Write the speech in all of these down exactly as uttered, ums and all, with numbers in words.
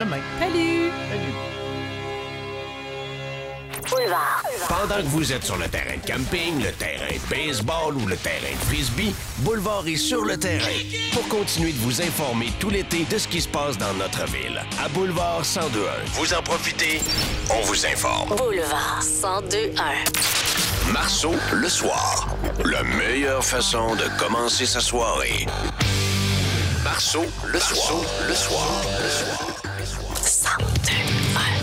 demain. Salut! Salut! Boulevard. Pendant que vous êtes sur le terrain de camping, le terrain de baseball ou le terrain de frisbee, Boulevard est sur le terrain pour continuer de vous informer tout l'été de ce qui se passe dans notre ville. À Boulevard cent deux un. Vous en profitez, on vous informe. Boulevard cent deux un. Marceau, le soir. La meilleure façon de commencer sa soirée. Marceau, le soir. Le soir. Le soir. cent deux un.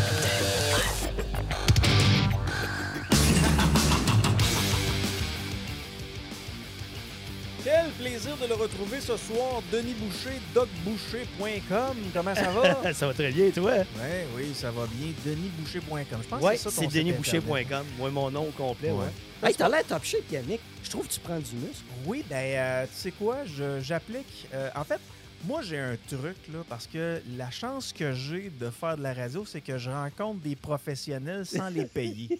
Quel plaisir de le retrouver ce soir, Denis Boucher, doc boucher point com. Comment ça va? Ça va très bien, toi? Oui, oui, ça va bien. denis boucher point com. Je pense Oui, que c'est ça c'est ton denis site boucher point com. Internet. Moi, mon nom au complet, ouais. Ouais. Hey, t'as l'air top shape, Yannick. Je trouve que tu prends du muscle. Oui, ben, euh, tu sais quoi? Je- J'applique. euh, en fait, moi, j'ai un truc, là, parce que la chance que j'ai de faire de la radio, c'est que je rencontre des professionnels sans les payer.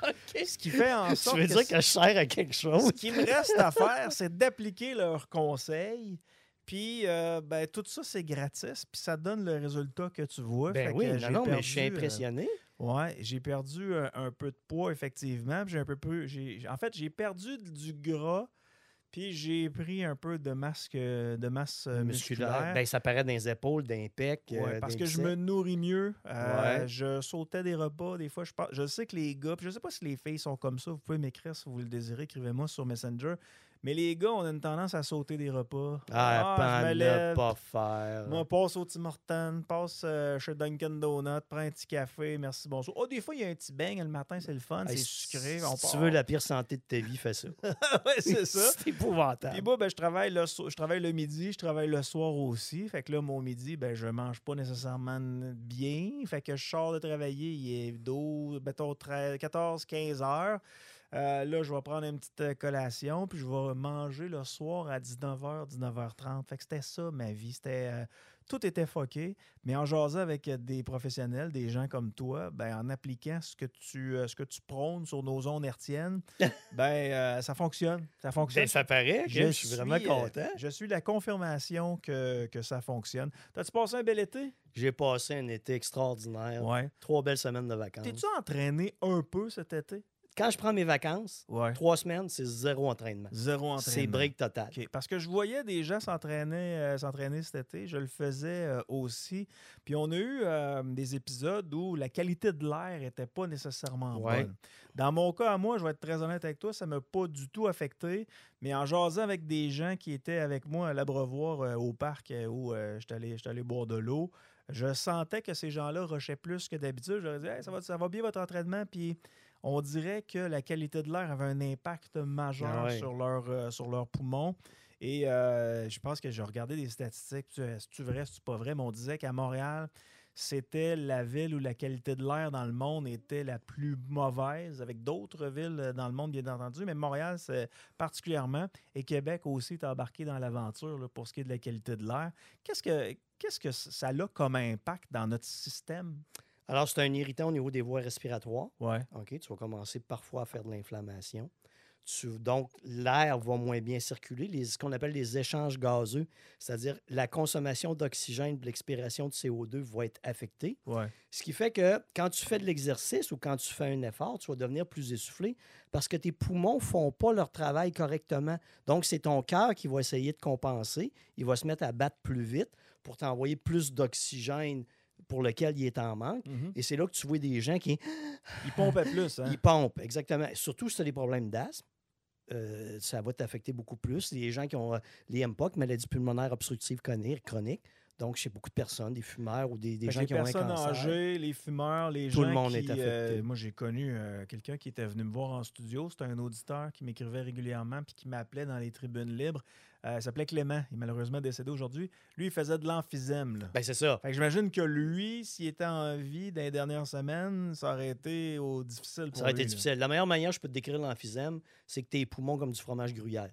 Ce qui fait en Tu sorte veux que dire que je sers à quelque chose? ce qui me reste à faire, c'est d'appliquer leurs conseils. Puis, euh, ben, tout ça, c'est gratis. Puis, ça donne le résultat que tu vois. Ben Fait oui, que non, j'ai non, mais perdu, je suis euh, impressionné. ouais, j'ai perdu un, un peu de poids, effectivement. Puis j'ai un peu plus. j'ai- En fait, j'ai perdu du gras. Puis, j'ai pris un peu de masse, euh, de masse euh, musculaire. Ben, ça paraît dans les épaules, dans les pecs. Ouais, euh, parce dans que les je me biceps. nourris mieux. Euh, Ouais. Je sautais des repas. Des fois, je, par- je sais que les gars, puis je sais pas si les filles sont comme ça. Vous pouvez m'écrire si vous le désirez. Écrivez-moi sur Messenger. Mais les gars, on a une tendance à sauter des repas. Ah, je pas me ne lève. pas faire. Moi, passe au Tim Hortons, passe euh, chez Dunkin' Donut, prends un petit café, merci, bonjour. Oh, des fois, il y a un petit beigne le matin, c'est le fun, Hey, c'est si- sucré. On Si tu part. veux la pire santé de ta vie, fais ça. ouais, c'est ça. C'est épouvantable. Puis moi, ben, je, travaille le so- je travaille le midi, je travaille le soir aussi. Fait que là, mon midi, ben, je mange pas nécessairement bien. Fait que je sors de travailler, il est douze, mettons treize, quatorze, quinze heures. Euh, là, je vais prendre une petite euh, collation, puis je vais manger le soir à dix-neuf heures, dix-neuf heures trente. Fait que c'était ça, ma vie. C'était... euh, tout était fucké, mais en jasant avec euh, des professionnels, des gens comme toi, ben, en appliquant ce que tu, euh, ce que tu prônes sur nos ondes hertziennes, ben, euh, ça fonctionne. Ça fonctionne. Ben, ça paraît, Je je, suis vraiment euh, content. je suis la confirmation que, que ça fonctionne. T'as-tu passé un bel été? J'ai passé un été extraordinaire. Ouais. Trois belles semaines de vacances. T'es-tu entraîné un peu cet été? Quand je prends mes vacances, Ouais. trois semaines, c'est zéro entraînement. Zéro entraînement. C'est break total. OK. Parce que je voyais des gens s'entraîner, euh, s'entraîner cet été. Je le faisais euh, aussi. Puis on a eu euh, des épisodes où la qualité de l'air n'était pas nécessairement Ouais. bonne. Dans mon cas, à moi, je vais être très honnête avec toi, ça ne m'a pas du tout affecté. Mais en jasant avec des gens qui étaient avec moi à l'Abreuvoir euh, au parc euh, où euh, j'étais allé, j'étais allé boire de l'eau, je sentais que ces gens-là rushaient plus que d'habitude. Je leur disais, hey, ça, va, ça va bien votre entraînement. Puis on dirait que la qualité de l'air avait un impact majeur Ah ouais. sur, leur, euh, sur leurs poumons. Et euh, je pense que j'ai regardé des statistiques. C'est-tu vrai, c'est-tu pas vrai? Mais on disait qu'à Montréal, c'était la ville où la qualité de l'air dans le monde était la plus mauvaise, avec d'autres villes dans le monde, bien entendu. Mais Montréal, c'est particulièrement. Et Québec aussi est embarqué dans l'aventure là, pour ce qui est de la qualité de l'air. Qu'est-ce que, qu'est-ce que ça a comme impact dans notre système? Alors, c'est un irritant au niveau des voies respiratoires. Ouais. OK, tu vas commencer parfois à faire de l'inflammation. Tu- donc, l'air va moins bien circuler, les, ce qu'on appelle les échanges gazeux, c'est-à-dire la consommation d'oxygène et l'expiration de C O deux va être affectée. Ouais. Ce qui fait que quand tu fais de l'exercice ou quand tu fais un effort, tu vas devenir plus essoufflé parce que tes poumons ne font pas leur travail correctement. Donc, c'est ton cœur qui va essayer de compenser. Il va se mettre à battre plus vite pour t'envoyer plus d'oxygène pour lequel il est en manque. Mhm. Et c'est là que tu vois des gens qui Ils pompaient plus. Hein? ils pompent, exactement. Surtout si tu as des problèmes d'asthme. Euh, ça va t'affecter beaucoup plus. Les gens qui ont euh, les M P O C, maladie pulmonaire obstructive chronique, chronique. Donc, chez beaucoup de personnes, des fumeurs ou des, des Fait que gens les qui ont un personnes cancer. âgées, les fumeurs, les Tout gens le monde qui, est affecté. euh, moi, j'ai connu euh, quelqu'un qui était venu me voir en studio. C'était un auditeur qui m'écrivait régulièrement puis qui m'appelait dans les tribunes libres. Euh, il s'appelait Clément. Il est malheureusement décédé aujourd'hui. Lui, il faisait de l'emphysème. Là. Ben, c'est ça. Fait que j'imagine que lui, s'il était en vie dans les dernières semaines, ça aurait été oh, difficile pour Ça aurait lui. été là. difficile. La meilleure manière que je peux te décrire l'emphysème, c'est que tes poumons comme du fromage gruyère.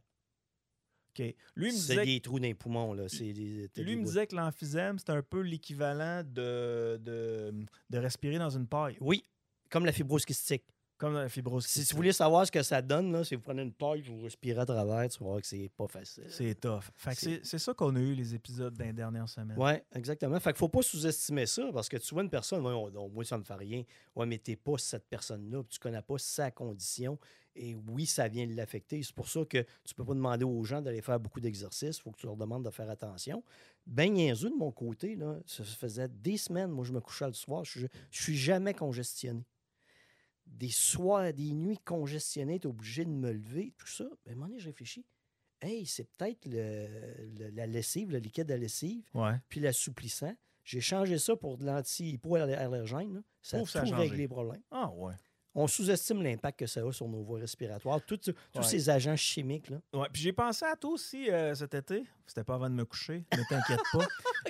OK. Lui, il me C'est disait, des trous dans les poumons. Là. C'est des, t'as lui des me bouts. disait que l'emphysème, c'était un peu l'équivalent de, de, de respirer dans une paille. Oui, comme la fibrose kystique. Comme la fibrose Si cystique. vous voulez savoir ce que ça donne, là, si vous prenez une paille, vous respirez à travers, tu vas voir que c'est pas facile. C'est tough. Fait que C'est- c'est, c'est ça qu'on a eu, les épisodes dans les dernières semaines. Oui, exactement. Fait qu'il faut pas sous-estimer ça parce que tu vois une personne, voyons donc, moi, ça me fait rien. Ouais, mais t'es pas cette personne-là, puis tu connais pas sa condition. Et oui, ça vient l'affecter. C'est pour ça que tu peux pas demander aux gens d'aller faire beaucoup d'exercices. Il faut que tu leur demandes de faire attention. Ben niaiseux de mon côté, là, ça faisait des semaines, moi, je me couchais le soir. Je, je suis jamais congestionné. Des soirs, des nuits congestionnées, tu es obligé de me lever, tout ça. Ben, à un moment donné, je réfléchis. Hey, c'est peut-être le, le- la lessive, le liquide à lessive, Ouais. puis l'assouplissant. J'ai changé ça pour de l'anti-hypoallergène. là. Ça a Ouf, tout ça a changé. réglé les problèmes. Ah, ouais. On sous-estime l'impact que ça a sur nos voies respiratoires. Tout- tous Ouais. ces agents chimiques. Là. Ouais. Puis j'ai pensé à toi aussi euh, cet été. C'était pas avant de me coucher. Ne t'inquiète pas.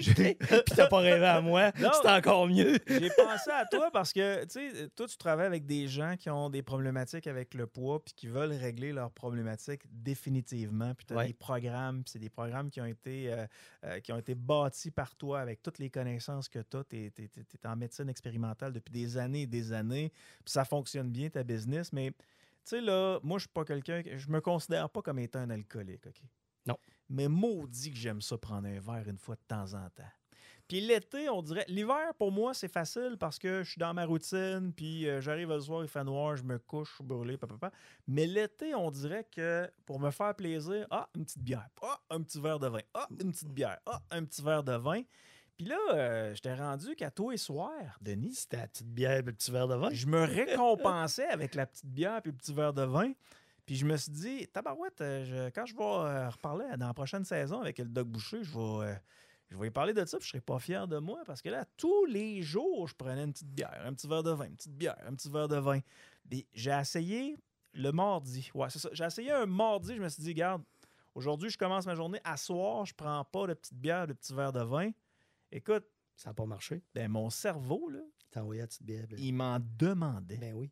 Puis t'as pas rêvé à moi. Non. C'est encore mieux. J'ai pensé à toi parce que, tu sais, toi, tu travailles avec des gens qui ont des problématiques avec le poids puis qui veulent régler leurs problématiques définitivement. Puis tu as Ouais. des programmes, puis c'est des programmes qui ont été euh, euh, qui ont été bâtis par toi avec toutes les connaissances que tu as. Tu es en médecine expérimentale depuis des années et des années. Puis ça fonctionne bien, ta business. Mais, tu sais, là, moi, je suis pas quelqu'un... Je me considère pas comme étant un alcoolique, OK? Non. Mais maudit que j'aime ça prendre un verre une fois de temps en temps. Puis l'été, on dirait... L'hiver, pour moi, c'est facile parce que je suis dans ma routine, puis euh, j'arrive le soir, il fait noir, je me couche, je suis brûlé, papa. Mais l'été, on dirait que pour me faire plaisir, ah, une petite bière, ah, un petit verre de vin, ah, une petite bière, ah, un petit verre de vin. Puis là, euh, je t'ai rendu qu'à tous les soirs, Denis, C'était la petite bière et le petit verre de vin. je me récompensais avec la petite bière puis le petit verre de vin. Puis je me suis dit, tabarouette, euh, je- quand je vais euh, reparler dans la prochaine saison avec le Doc Boucher, je vais, euh, je vais y parler de ça, puis je serai pas fier de moi, parce que là, tous les jours, je prenais une petite bière, un petit verre de vin, une petite bière, un petit verre de vin. Puis j'ai essayé le mardi. Ouais, c'est ça. J'ai essayé un mardi, je me suis dit, regarde, aujourd'hui, je commence ma journée, à soir, je prends pas de petite bière, de petit verre de vin. Écoute, Ça n'a pas marché. ben, mon cerveau, là, T'as envoyé la petite bière. Ben, il m'en demandait. ben oui.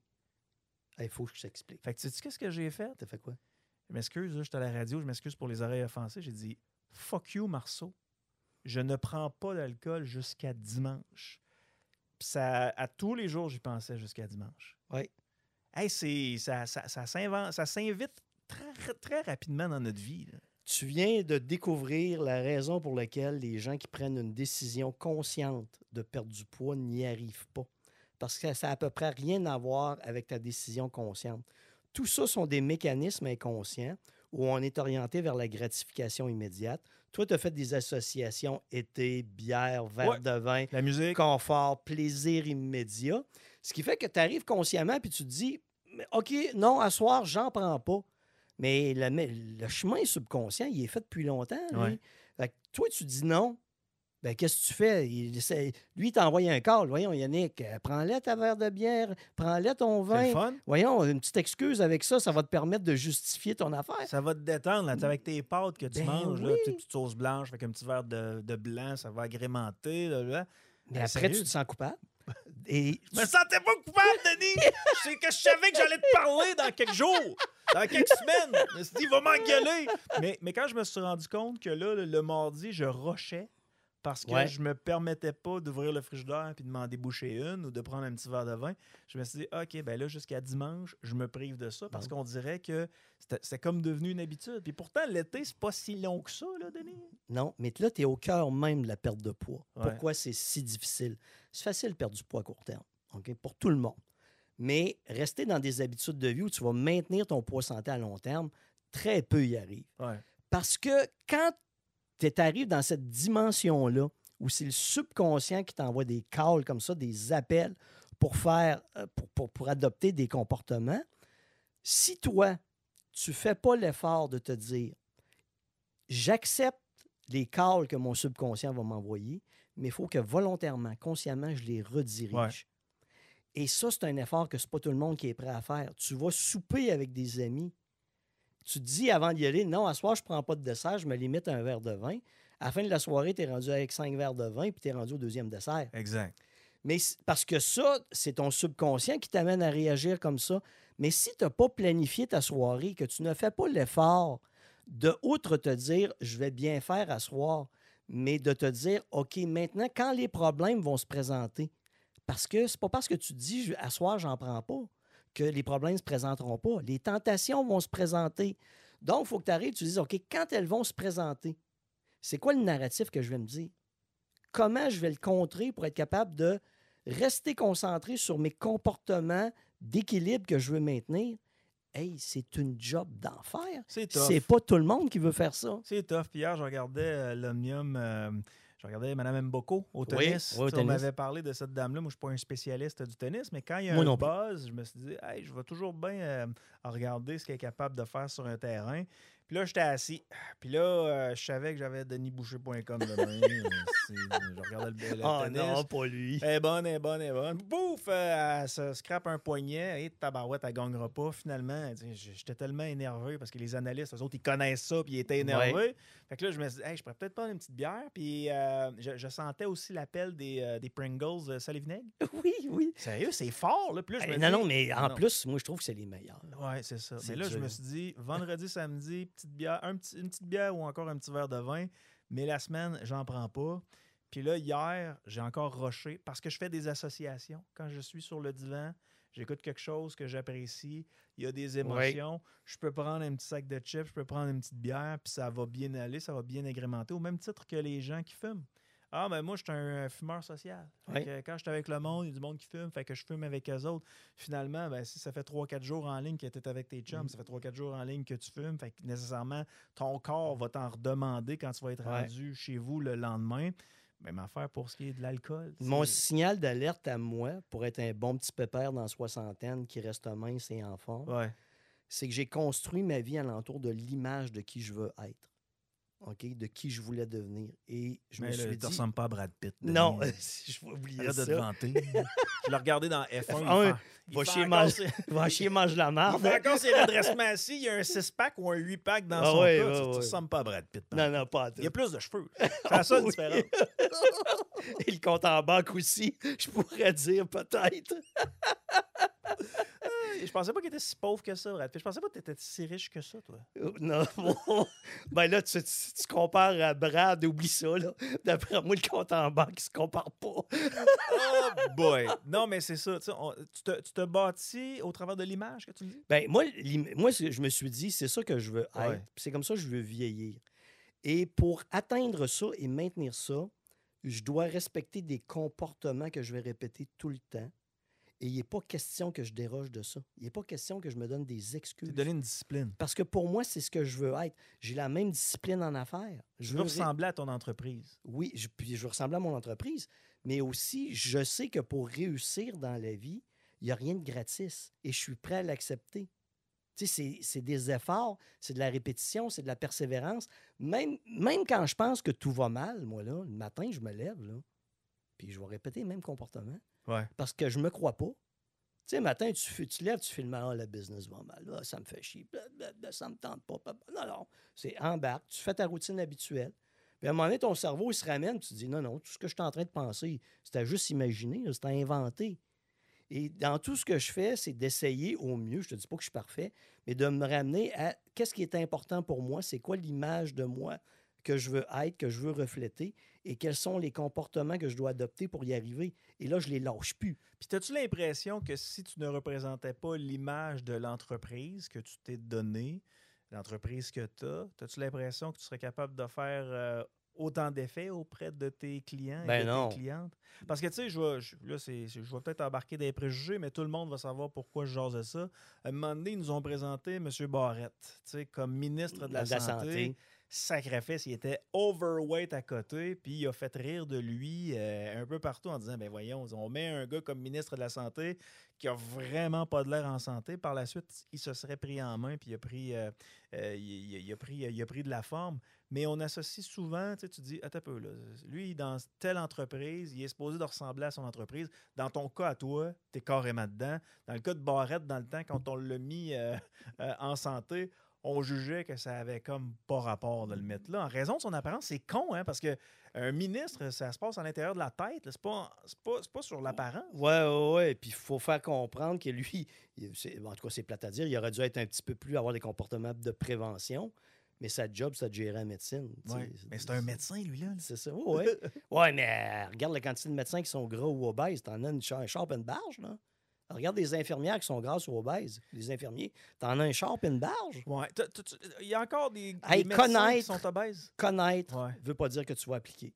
Il faut que je t'explique. Fait que tu sais qu'est-ce que j'ai fait? T'as fait quoi? Je m'excuse, là, j'étais à la radio, je m'excuse pour les oreilles offensées. J'ai dit « Fuck you, Marceau. Je ne prends pas d'alcool jusqu'à dimanche. » Puis ça, à tous les jours, j'y pensais jusqu'à dimanche. Oui. Hey, c'est, ça, ça, ça, s'invente, ça s'invite très, très rapidement dans notre vie. Là. Tu viens de découvrir la raison pour laquelle les gens qui prennent une décision consciente de perdre du poids n'y arrivent pas. Parce que ça n'a à peu près rien à voir avec ta décision consciente. Tout ça sont des mécanismes inconscients où on est orienté vers la gratification immédiate. Toi, tu as fait des associations été, bière, verre Ouais. de vin, La musique, confort, plaisir immédiat. Ce qui fait que tu arrives consciemment puis tu te dis mais OK, non, à soir, j'en prends pas. Mais le, mais le chemin subconscient, il est fait depuis longtemps. Lui. Ouais. Fait que toi, tu dis non. Ben, qu'est-ce que tu fais? Il, c'est- lui, il t'a envoyé un call. Voyons, Yannick, euh, prends-le ta verre de bière, prends-le ton c'est le vin. fun. Voyons, une petite excuse avec ça, ça va te permettre de justifier ton affaire. Ça va te détendre là, tu sais, avec tes pâtes que tu Ben manges, là, oui. tu sais, petite sauce blanche avec un petit verre de, de blanc, ça va agrémenter. Là, là. Mais Ben, après, sérieux? tu te sens coupable. Et Je me sentais pas coupable, Denis! C'est que je savais que j'allais te parler dans quelques jours, dans quelques semaines. Je me suis dit, il va m'engueuler. Mais, mais quand je me suis rendu compte que là, le, le mardi, je rushais parce que Ouais. je me permettais pas d'ouvrir le frigidaire puis de m'en déboucher une ou de prendre un petit verre de vin, je me suis dit, OK, ben là, jusqu'à dimanche, je me prive de ça parce qu'on dirait que c'était c'est comme devenu une habitude. Puis pourtant, l'été, c'est pas si long que ça, là, Denis. non, mais là, tu es au cœur même de la perte de poids. Ouais. Pourquoi c'est si difficile? C'est facile de perdre du poids à court terme, OK? Pour tout le monde. Mais rester dans des habitudes de vie où tu vas maintenir ton poids santé à long terme, très peu y arrivent. Ouais. Parce que quand tu arrives dans cette dimension-là, où c'est le subconscient qui t'envoie des calls comme ça, des appels pour faire, euh, pour, pour, pour adopter des comportements, si toi, tu ne fais pas l'effort de te dire j'accepte les calls que mon subconscient va m'envoyer, mais il faut que volontairement, consciemment, je les redirige. Ouais. Et ça, c'est un effort que ce n'est pas tout le monde qui est prêt à faire. Tu vas souper avec des amis. Tu te dis avant d'y aller, non, à soir, je ne prends pas de dessert, je me limite à un verre de vin. À la fin de la soirée, tu es rendu avec cinq verres de vin, puis tu es rendu au deuxième dessert. Exact. Mais c- parce que ça, c'est ton subconscient qui t'amène à réagir comme ça. Mais si tu n'as pas planifié ta soirée, que tu ne fais pas l'effort de, outre te dire, je vais bien faire à soir, mais de te dire, OK, maintenant, quand les problèmes vont se présenter, parce que c'est pas parce que tu te dis, je- à soir, j'en prends pas. que les problèmes ne se présenteront pas. Les tentations vont se présenter. Donc, il faut que tu arrives, tu dises, OK, quand elles vont se présenter, c'est quoi le narratif que je vais me dire? Comment je vais le contrer pour être capable de rester concentré sur mes comportements d'équilibre que je veux maintenir? Hey, c'est une job d'enfer. C'est tough. C'est pas tout le monde qui veut faire ça. C'est tough. Puis hier, je regardais euh, l'Omnium, euh, je regardais Mme Mboko au Oui, tennis. oui, au Tu sais, on tennis. m'avait parlé de cette dame-là. Moi, je ne suis pas un spécialiste du tennis, mais quand il y a Moi un non plus. buzz, je me suis dit, hey, je vais toujours bien euh, regarder ce qu'elle est capable de faire sur un terrain. Puis là, j'étais assis. Puis là, euh, je savais que j'avais denis boucher point com demain. C'est- je regardais le, le Oh tennis. non, pas lui. Elle est bonne, elle est bonne, elle est bonne. Bouf! euh, elle se scrape un poignet. Et tabarouette, elle ne gagnera pas. Finalement, tu sais, j'étais tellement énervé parce que les analystes, eux autres, ils connaissent ça puis ils étaient énervés. Ouais. Fait que là, je me suis dit, hey, je pourrais peut-être prendre une petite bière. Puis euh, je, je sentais aussi l'appel des, euh, des Pringles euh, sel et vinaigre. Oui, oui. Sérieux, c'est fort, là. Puis là, je Hey, me non, dis- non, mais en Non. plus, moi, je trouve que c'est les meilleurs. Ouais, c'est ça. C'est Mais là, je dur. me suis dit, vendredi, samedi, petite bière, un petit, une petite bière ou encore un petit verre de vin. Mais la semaine, j'en prends pas. Puis là, hier, j'ai encore rushé parce que je fais des associations. Quand je suis sur le divan, j'écoute quelque chose que j'apprécie, il y a des émotions. Je peux prendre un petit sac de chips, je peux prendre une petite bière, puis ça va bien aller, ça va bien agrémenter, au même titre que les gens qui fument. Ah, ben moi, je suis un fumeur social. Fait Oui. que quand je suis avec le monde, il y a du monde qui fume, fait que je fume avec eux autres. Finalement, ben, si ça fait trois quatre jours en ligne que tu es avec tes chums, Mm. ça fait trois quatre jours en ligne que tu fumes, fait que nécessairement, ton corps va t'en redemander quand tu vas être Ouais. rendu chez vous le lendemain. Même affaire pour ce qui est de l'alcool. Mon C'est- signal d'alerte à moi, pour être un bon petit pépère dans la soixantaine qui reste mince et en forme, Ouais. c'est que j'ai construit ma vie alentour de l'image de qui je veux être. OK? De qui je voulais devenir. Et je Mais me là, suis tu dit... ressembles pas à Brad Pitt. Denis. Non, je vais oublier Arrête de te ça. vanter. Je l'ai regardé dans F un. F un, il fait, il va fait chier, encore mange- ses- Va chier, mange la il marde. fait encore ses redressements assis. Il y a un six-pack ou un huit-pack dans Ah son ouais, cas. ouais, tu, tu ouais. ressembles pas à Brad Pitt. par Non, exemple. non, pas à tout. Il y a plus de cheveux. C'est la seule Oui. différence. Et le compte en banque aussi, je pourrais dire peut-être. Je pensais pas qu'il était si pauvre que ça, Brad Pitt. Je pensais pas que tu étais si riche que ça, toi. Euh, Non, bon. Ben là, tu, tu, tu compares à Brad, oublie ça, là. D'après moi, le compte en banque, il se compare pas. Oh boy! Non, mais c'est ça. Tu sais, on- tu te, tu te bâtis au travers de l'image que tu me dis? Ben moi, l'im- moi, ce que je me suis dit, c'est ça que je veux être. Ouais. puis c'est comme ça que je veux vieillir. Et pour atteindre ça et maintenir ça, je dois respecter des comportements que je vais répéter tout le temps. Et il n'est pas question que je déroge de ça. Il n'est pas question que je me donne des excuses. Tu donner une discipline. Parce que pour moi, c'est ce que je veux être. J'ai la même discipline en affaires. Je Je veux veux ré- ressembler à ton entreprise. Oui, je, puis je veux ressembler à mon entreprise, mais aussi, je sais que pour réussir dans la vie, il n'y a rien de gratis et je suis prêt à l'accepter. Tu sais, c'est- c'est des efforts, c'est de la répétition, c'est de la persévérance. Même, même quand je pense que tout va mal, moi, là, le matin, je me lève, là, puis je vais répéter le même comportement Ouais. parce que je me crois pas. Tu sais, le matin, tu, fais- tu lèves, tu filmes, ah, le business va mal, ah, ça me fait chier, blablabla, ça me tente pas. blablabla. Non, non, c'est embarque, tu fais ta routine habituelle. Puis à un moment donné, ton cerveau, il se ramène, tu te dis, non, non, tout ce que je suis en train de penser, c'était juste imaginer, là, c'était inventé. Et dans tout ce que je fais, c'est d'essayer au mieux, je te dis pas que je suis parfait, mais de me ramener à qu'est-ce qui est important pour moi, c'est quoi l'image de moi que je veux être, que je veux refléter, et quels sont les comportements que je dois adopter pour y arriver. Et là, je les lâche plus. Puis, as-tu l'impression que si tu ne représentais pas l'image de l'entreprise que tu t'es donnée, l'entreprise que tu as, as-tu l'impression que tu serais capable de faire euh, autant d'effets auprès de tes clients et Ben de non. tes clientes? Parce que, tu sais, je vais, je- là, c'est, c'est- je vais peut-être embarquer des préjugés, mais tout le monde va savoir pourquoi je jasais ça. À un moment donné, ils nous ont présenté M. Barrette, tu sais, comme ministre de la, De la Santé. santé. Sacrifice, il était overweight à côté, puis il a fait rire de lui euh, un peu partout en disant, ben voyons, on met un gars comme ministre de la Santé qui a vraiment pas de l'air en santé. Par la suite, il se serait pris en main, puis il a pris, euh, euh, il, il- il a pris, il a pris de la forme. Mais on associe souvent, tu sais, tu dis, attends un peu, là, lui, dans telle entreprise, il est supposé de ressembler à son entreprise. Dans ton cas à toi, tu es carrément dedans. Dans le cas de Barrette, dans le temps, quand on l'a mis euh, euh, en santé, on jugeait que ça avait comme pas rapport de le mettre là. En raison de son apparence, c'est con, hein, parce que un ministre, ça se passe à l'intérieur de la tête. là. C'est pas, c'est pas, c'est pas sur l'apparence. Ouais, ouais, ouais. Puis il faut faire comprendre que lui, il- c'est- en tout cas, c'est plate à dire, il aurait dû être un petit peu plus, avoir des comportements de prévention, mais sa job, c'est de gérer la médecine. tu sais. Ouais. Mais c'est un médecin, lui, là. C'est ça, oui. Ouais. Ouais, mais euh, regarde la quantité de médecins qui sont gras ou obèses. T'en as une char, une barge, là. Regarde des infirmières qui sont grasses ou obèses. Les infirmiers, t'en as un char et une barge. Ouais. T'as- t'as- t'as- Il y a encore des, des Hey, médecins qui connaître. sont obèses. Connaître Ouais. ne veut pas dire que tu vas appliquer.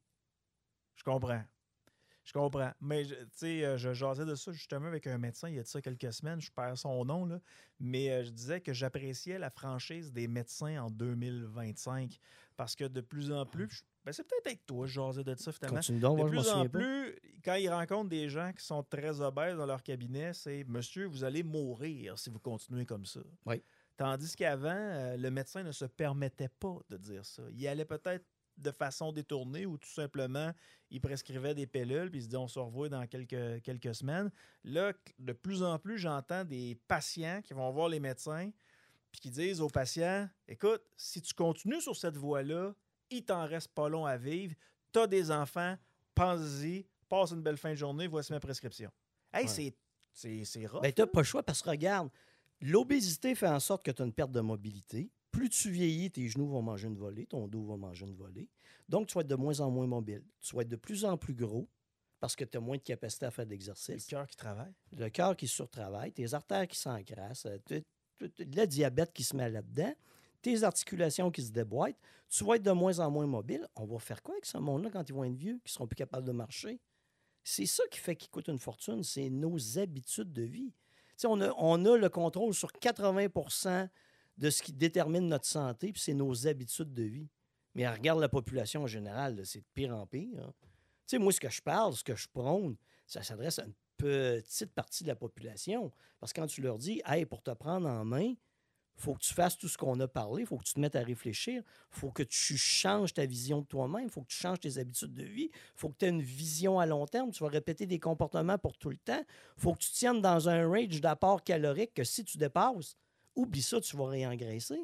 Je comprends. Je comprends. Mais, je- tu sais, euh, je jasais de ça justement avec un médecin il y a de ça quelques semaines. Je perds son nom, là. Mais euh, je disais que j'appréciais la franchise des médecins en deux mille vingt-cinq parce que de plus en plus, je- ben, c'est peut-être avec toi, je jasais de ça finalement. Continue donc, De moi, je m'en plus en souviens pas. plus, quand ils rencontrent des gens qui sont très obèses dans leur cabinet, c'est « Monsieur, vous allez mourir si vous continuez comme ça. » Oui. Tandis qu'avant, euh, le médecin ne se permettait pas de dire ça. Il allait peut-être de façon détournée ou tout simplement, il prescrivait des pilules puis il se dit on se revoit dans quelques, quelques semaines. Là, de plus en plus, j'entends des patients qui vont voir les médecins puis qui disent aux patients écoute, si tu continues sur cette voie-là, il t'en reste pas long à vivre. Tu as des enfants, pense-y, passe une belle fin de journée, voici ma prescription. Hey, Ouais. c'est, c'est, c'est rough. Ben, tu n'as pas le choix parce que regarde, l'obésité fait en sorte que tu as une perte de mobilité. Plus tu vieillis, tes genoux vont manger une volée, ton dos va manger une volée. Donc, tu vas être de moins en moins mobile. Tu vas être de plus en plus gros parce que tu as moins de capacité à faire de le l'exercice. cœur qui travaille. Le cœur qui surtravaille, tes artères qui s'encrassent, euh, t- t- t- le diabète qui se met là-dedans, tes articulations qui se déboîtent. Tu vas être de moins en moins mobile. On va faire quoi avec ce monde-là quand ils vont être vieux, qui seront plus capables de marcher? C'est ça qui fait qu'ils coûtent une fortune, c'est nos habitudes de vie. Tu sais, on a, on a le contrôle sur quatre-vingts pour cent de ce qui détermine notre santé, puis c'est nos habitudes de vie. Mais regarde la population en général, là, c'est de pire en pire. hein. Tu sais, moi, ce que je parle, ce que je prône, ça s'adresse à une petite partie de la population. Parce que quand tu leur dis, hey, pour te prendre en main, il faut que tu fasses tout ce qu'on a parlé, il faut que tu te mettes à réfléchir, il faut que tu changes ta vision de toi-même, il faut que tu changes tes habitudes de vie, il faut que tu aies une vision à long terme, tu vas répéter des comportements pour tout le temps, il faut que tu tiennes dans un range d'apport calorique que si tu dépasses, oublie ça, tu vas réengraisser.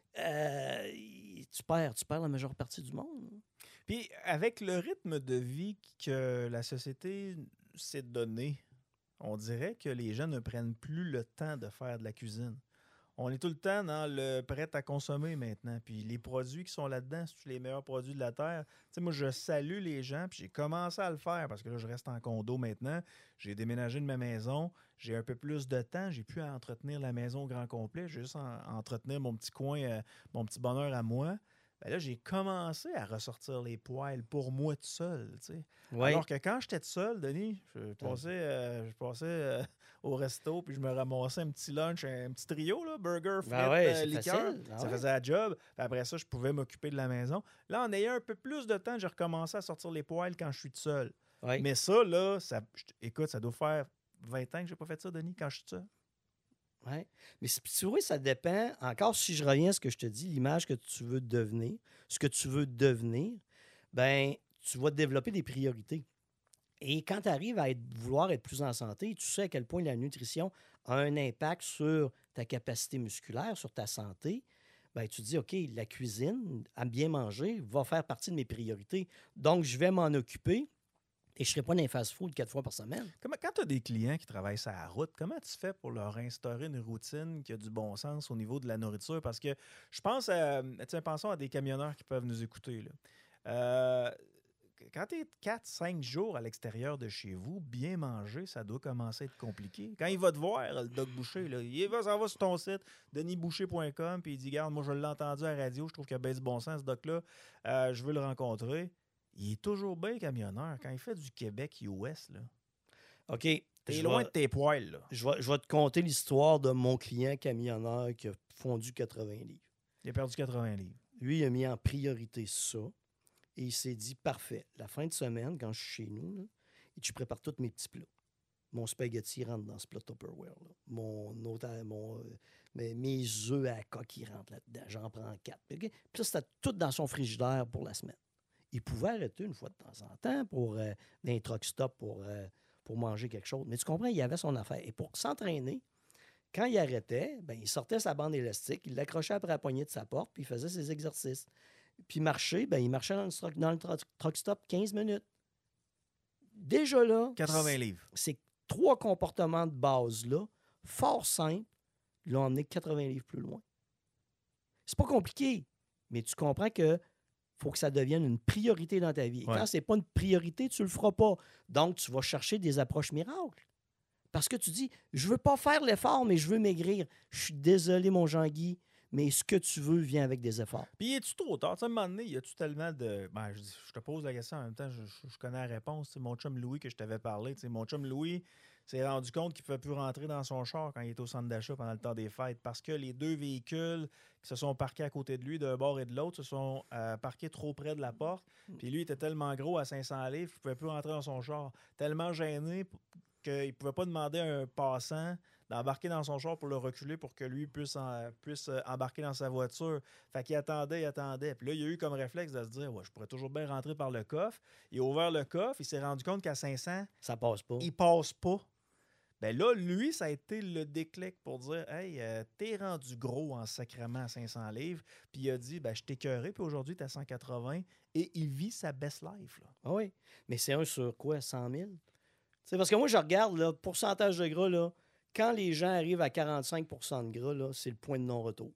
Euh, tu, perds, tu perds la majeure partie du monde. Puis avec le rythme de vie que la société s'est donné, on dirait que les gens ne prennent plus le temps de faire de la cuisine. On est tout le temps dans le prêt à consommer maintenant. Puis les produits qui sont là-dedans, c'est les meilleurs produits de la Terre. Tu sais, moi, je salue les gens, puis j'ai commencé à le faire parce que là, je reste en condo maintenant. J'ai déménagé de ma maison. J'ai un peu plus de temps. J'ai pu entretenir la maison au grand complet. J'ai juste en, entretenir mon petit coin, euh, mon petit bonheur à moi. Ben là, j'ai commencé à ressortir les poêles pour moi tout seul. Tu sais. Ouais. Alors que quand j'étais tout seul, Denis, je passais, euh, je passais euh, au resto puis je me ramassais un petit lunch, un petit trio, là, burger, frites, Ben ouais, euh, c'est liqueur. facile. Ah ça ouais. faisait la job. Puis après ça, je pouvais m'occuper de la maison. Là, en ayant un peu plus de temps, j'ai recommencé à sortir les poêles quand je suis tout seul. Ouais. Mais ça, là, ça, je- écoute, ça doit faire vingt ans que j'ai pas fait ça, Denis, quand je suis tout seul. Ouais. Mais c'est- tu vois, ça dépend. Encore, si je reviens à ce que je te dis, l'image que tu veux devenir, ce que tu veux devenir, ben, tu vas développer des priorités. Et quand tu arrives à être, vouloir être plus en santé, tu sais à quel point la nutrition a un impact sur ta capacité musculaire, sur ta santé. Ben, tu te dis, OK, la cuisine, à bien manger, va faire partie de mes priorités. Donc, je vais m'en occuper. Et je ne serai pas dans les fast-food quatre fois par semaine. Comment, quand tu as des clients qui travaillent sur la route, comment tu fais pour leur instaurer une routine qui a du bon sens au niveau de la nourriture? Parce que je pense à, tiens, pensons à des camionneurs qui peuvent nous écouter. Là. Euh, quand tu es quatre cinq jours à l'extérieur de chez vous, bien manger, ça doit commencer à être compliqué. Quand il va te voir, le Doc Boucher, là, il va s'en va sur ton site, denis boucher point com, puis il dit, regarde, moi je l'ai entendu à la radio, je trouve qu'il a bien du bon sens, ce doc-là, euh, je veux le rencontrer. Il est toujours bien camionneur. Quand il fait du Québec U S, là, OK. t'es je loin vais- de tes poils, là. Je vais, je vais te conter l'histoire de mon client camionneur qui a fondu quatre-vingts livres. Il a perdu quatre-vingts livres. Lui, il a mis en priorité ça. Et il s'est dit, parfait, la fin de semaine, quand je suis chez nous, là, et tu prépares tous mes petits plats. Mon spaghetti rentre dans ce plat Tupperware. Là. Mon, autre- mon, euh, mes, mes œufs à la coque, ils rentrent là-dedans. J'en prends quatre. OK? Puis là, c'était tout dans son frigidaire pour la semaine. Il pouvait arrêter une fois de temps en temps pour euh, d'un truck stop pour, euh, pour manger quelque chose. Mais tu comprends, il avait son affaire. Et pour s'entraîner, quand il arrêtait, ben, il sortait sa bande élastique, il l'accrochait après la poignée de sa porte, puis il faisait ses exercices. Puis marcher, ben, il marchait dans le, truck, dans le truck, truck stop quinze minutes. Déjà là, quatre-vingts livres. ces trois comportements de base-là, fort simples, l'ont emmené quatre-vingts livres plus loin. C'est pas compliqué, mais tu comprends que faut que ça devienne une priorité dans ta vie. Et Ouais. quand c'est pas une priorité, tu le feras pas. Donc, tu vas chercher des approches miracles. Parce que tu dis, je veux pas faire l'effort, mais je veux maigrir. Je suis désolé, mon Jean-Guy, mais ce que tu veux vient avec des efforts. Puis, es-tu trop tard? Tu sais, à un moment donné, y a-tu tellement de. Ben, je, dis- je te pose la question en même temps, je, je- je connais la réponse. Tu sais, mon chum Louis, que je t'avais parlé, tu sais, mon chum Louis s'est rendu compte qu'il ne pouvait plus rentrer dans son char quand il était au centre d'achat pendant le temps des fêtes parce que les deux véhicules qui se sont parqués à côté de lui, d'un bord et de l'autre, se sont euh, parqués trop près de la porte. Puis lui, il était tellement gros à cinq cents livres qu'il ne pouvait plus rentrer dans son char. Tellement gêné p- qu'il ne pouvait pas demander à un passant d'embarquer dans son char pour le reculer pour que lui puisse, en- puisse euh, embarquer dans sa voiture. Fait qu'il attendait, il attendait. Puis là, il a eu comme réflexe de se dire, ouais, je pourrais toujours bien rentrer par le coffre. Il a ouvert le coffre, il s'est rendu compte qu'à cinq cents, Ça passe pas. il passe pas. Ben là, lui, ça a été le déclic pour dire, hey, euh, t'es rendu gros en sacrement à cinq cents livres. Puis il a dit, ben je t'ai écœuré, puis aujourd'hui, t'es à cent quatre-vingts. Et il vit sa best life. Là. Ah oui, mais c'est un sur quoi, cent mille? C'est parce que moi, je regarde, le pourcentage de gras, là, quand les gens arrivent à quarante-cinq pour cent de gras, là, c'est le point de non-retour.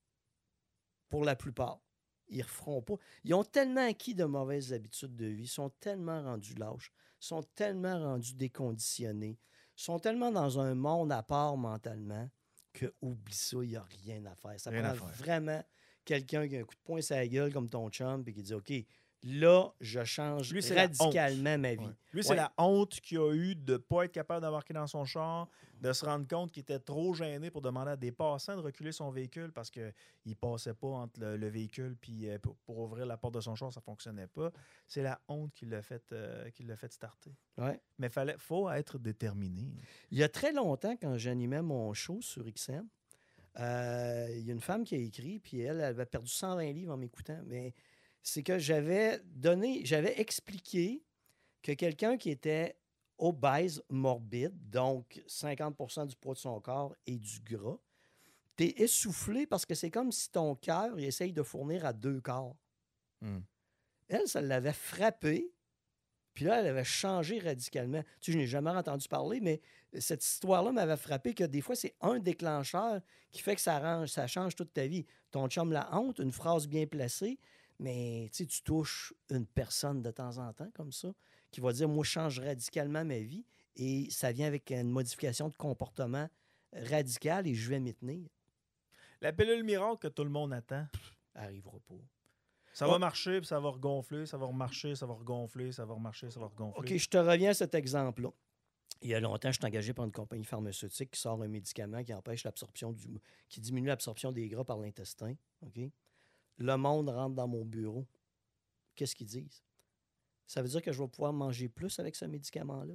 Pour la plupart. Ils ne referont pas. Ils ont tellement acquis de mauvaises habitudes de vie, ils sont tellement rendus lâches, ils sont tellement rendus déconditionnés, ils sont tellement dans un monde à part mentalement que, oublie ça, il n'y a rien à faire. Ça Rien à prend faire. vraiment quelqu'un qui a un coup de poing sur la gueule comme ton chum et qui dit, OK, là, je change Lui, c'est la radicalement ma vie. Ouais. Lui, c'est Ouais. la honte qu'il a eue de ne pas être capable d'embarquer dans son char, de se rendre compte qu'il était trop gêné pour demander à des passants de reculer son véhicule parce qu'il ne passait pas entre le, le véhicule puis euh, pour, pour ouvrir la porte de son char, ça ne fonctionnait pas. C'est la honte qui l'a fait, euh, qui l'a fait starter. Ouais. Mais il faut être déterminé. Il y a très longtemps, quand j'animais mon show sur X M, euh, il y a une femme qui a écrit, puis elle, elle avait perdu cent vingt livres en m'écoutant. Mais c'est que j'avais donné, j'avais expliqué que quelqu'un qui était obèse, morbide, donc cinquante pour cent du poids de son corps et du gras, t'es essoufflé parce que c'est comme si ton cœur il essaye de fournir à deux corps. Mm. Elle, ça l'avait frappée. Puis là, elle avait changé radicalement. Tu sais, je n'ai jamais entendu parler, mais cette histoire-là m'avait frappé que des fois, c'est un déclencheur qui fait que ça, range, ça change toute ta vie. Ton chum la honte, une phrase bien placée, mais tu sais, tu touches une personne de temps en temps comme ça qui va dire, moi, je change radicalement ma vie et ça vient avec une modification de comportement radical et je vais m'y tenir. La pilule miracle que tout le monde attend, Arrivera pas. ça Oh. va marcher, puis ça va regonfler, ça va remarcher, ça va regonfler, ça va remarcher, ça va regonfler. OK, je te reviens à cet exemple-là. Il y a longtemps, je suis engagé par une compagnie pharmaceutique qui sort un médicament qui empêche l'absorption du qui diminue l'absorption des gras par l'intestin. OK? Le monde rentre dans mon bureau. Qu'est-ce qu'ils disent? Ça veut dire que je vais pouvoir manger plus avec ce médicament-là?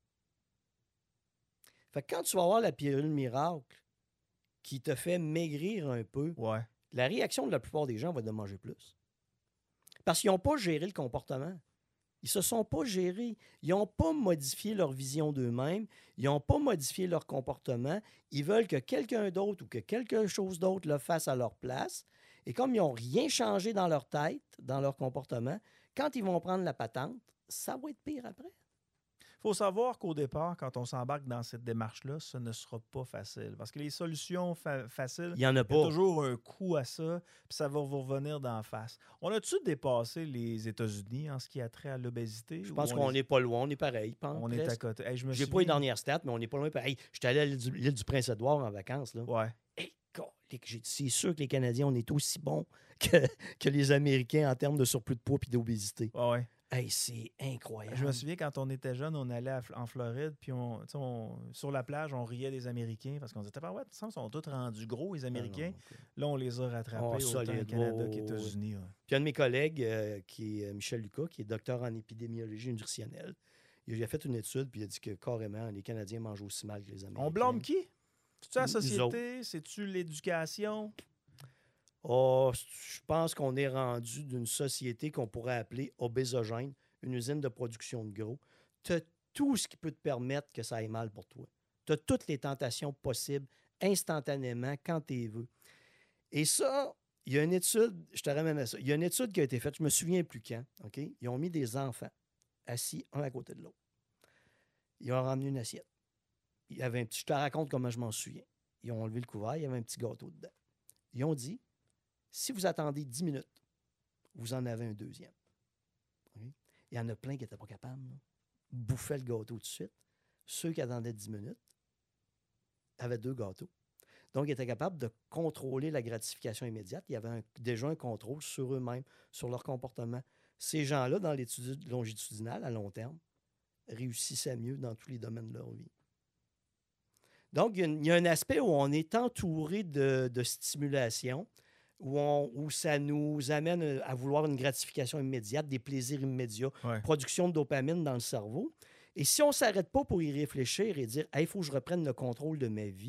Fait que quand tu vas avoir la pilule miracle qui te fait maigrir un peu, Ouais. la réaction de la plupart des gens va être de manger plus. Parce qu'ils n'ont pas géré le comportement. Ils ne se sont pas gérés. Ils n'ont pas modifié leur vision d'eux-mêmes. Ils n'ont pas modifié leur comportement. Ils veulent que quelqu'un d'autre ou que quelque chose d'autre le fasse à leur place. Et comme ils n'ont rien changé dans leur tête, dans leur comportement, quand ils vont prendre la patente, ça va être pire après. Il faut savoir qu'au départ, quand on s'embarque dans cette démarche-là, ce ne sera pas facile. Parce que les solutions fa- faciles, Il n'y en a il y a pas. toujours un coût à ça, puis ça va vous revenir d'en face. On a-tu dépassé les États-Unis en ce qui a trait à l'obésité? Je ou pense on qu'on les- n'est pas loin, on est pareil. pense, On est à presque. côté. Hey, je me J'ai pas souviens- les dernières stats, mais on n'est pas loin pareil. J'étais allé à l'île du, l'île du Prince-Édouard en vacances. Là. Ouais. Hey, colique, j'ai dit, c'est sûr que les Canadiens, on est aussi bons que, que les Américains en termes de surplus de poids et d'obésité. Ouais, ouais. Hey, c'est incroyable. Je me souviens quand on était jeune, on allait à Fl- en Floride, puis on, tu sais, on- sur la plage, on riait des Américains parce qu'on disait, ah ouais, ils sont tous rendus gros, les Américains. Ah non, ok. Là, on les a rattrapés Oh, autant au solide. Canada Oh, qu'aux oui. États-Unis. Ouais. Puis un de mes collègues, euh, qui est euh, Michel Lucas, qui est docteur en épidémiologie nutritionnelle, il a fait une étude, puis il a dit que carrément, les Canadiens mangent aussi mal que les Américains. On blâme qui? C'est-tu la Nous société? C'est-tu l'éducation? Oh, je pense qu'on est rendu d'une société qu'on pourrait appeler obésogène, une usine de production de gros. Tu as tout ce qui peut te permettre que ça aille mal pour toi. Tu as toutes les tentations possibles instantanément quand tu veux. Et ça, il y a une étude, je te ramène à ça, il y a une étude qui a été faite, je ne me souviens plus quand, OK? Ils ont mis des enfants assis un à côté de l'autre. Ils ont ramené une assiette. Il y avait un petit, je te raconte comment je m'en souviens. Ils ont enlevé le couvert, il y avait un petit gâteau dedans. Ils ont dit, si vous attendez dix minutes, vous en avez un deuxième. OK? Il y en a plein qui n'étaient pas capables. Là. Bouffaient le gâteau tout de suite. ceux qui attendaient dix minutes avaient deux gâteaux. Donc, ils étaient capables de contrôler la gratification immédiate. Il y avait un, déjà un contrôle sur eux-mêmes, sur leur comportement. Ces gens-là, dans l'étude longitudinale, à long terme, réussissaient mieux dans tous les domaines de leur vie. Donc, il y a, il y a un aspect où on est entouré de, de stimulation, où, on, où ça nous amène à vouloir une gratification immédiate, des plaisirs immédiats, Ouais. production de dopamine dans le cerveau. Et si on ne s'arrête pas pour y réfléchir et dire hey, « il faut que je reprenne le contrôle de ma vie »,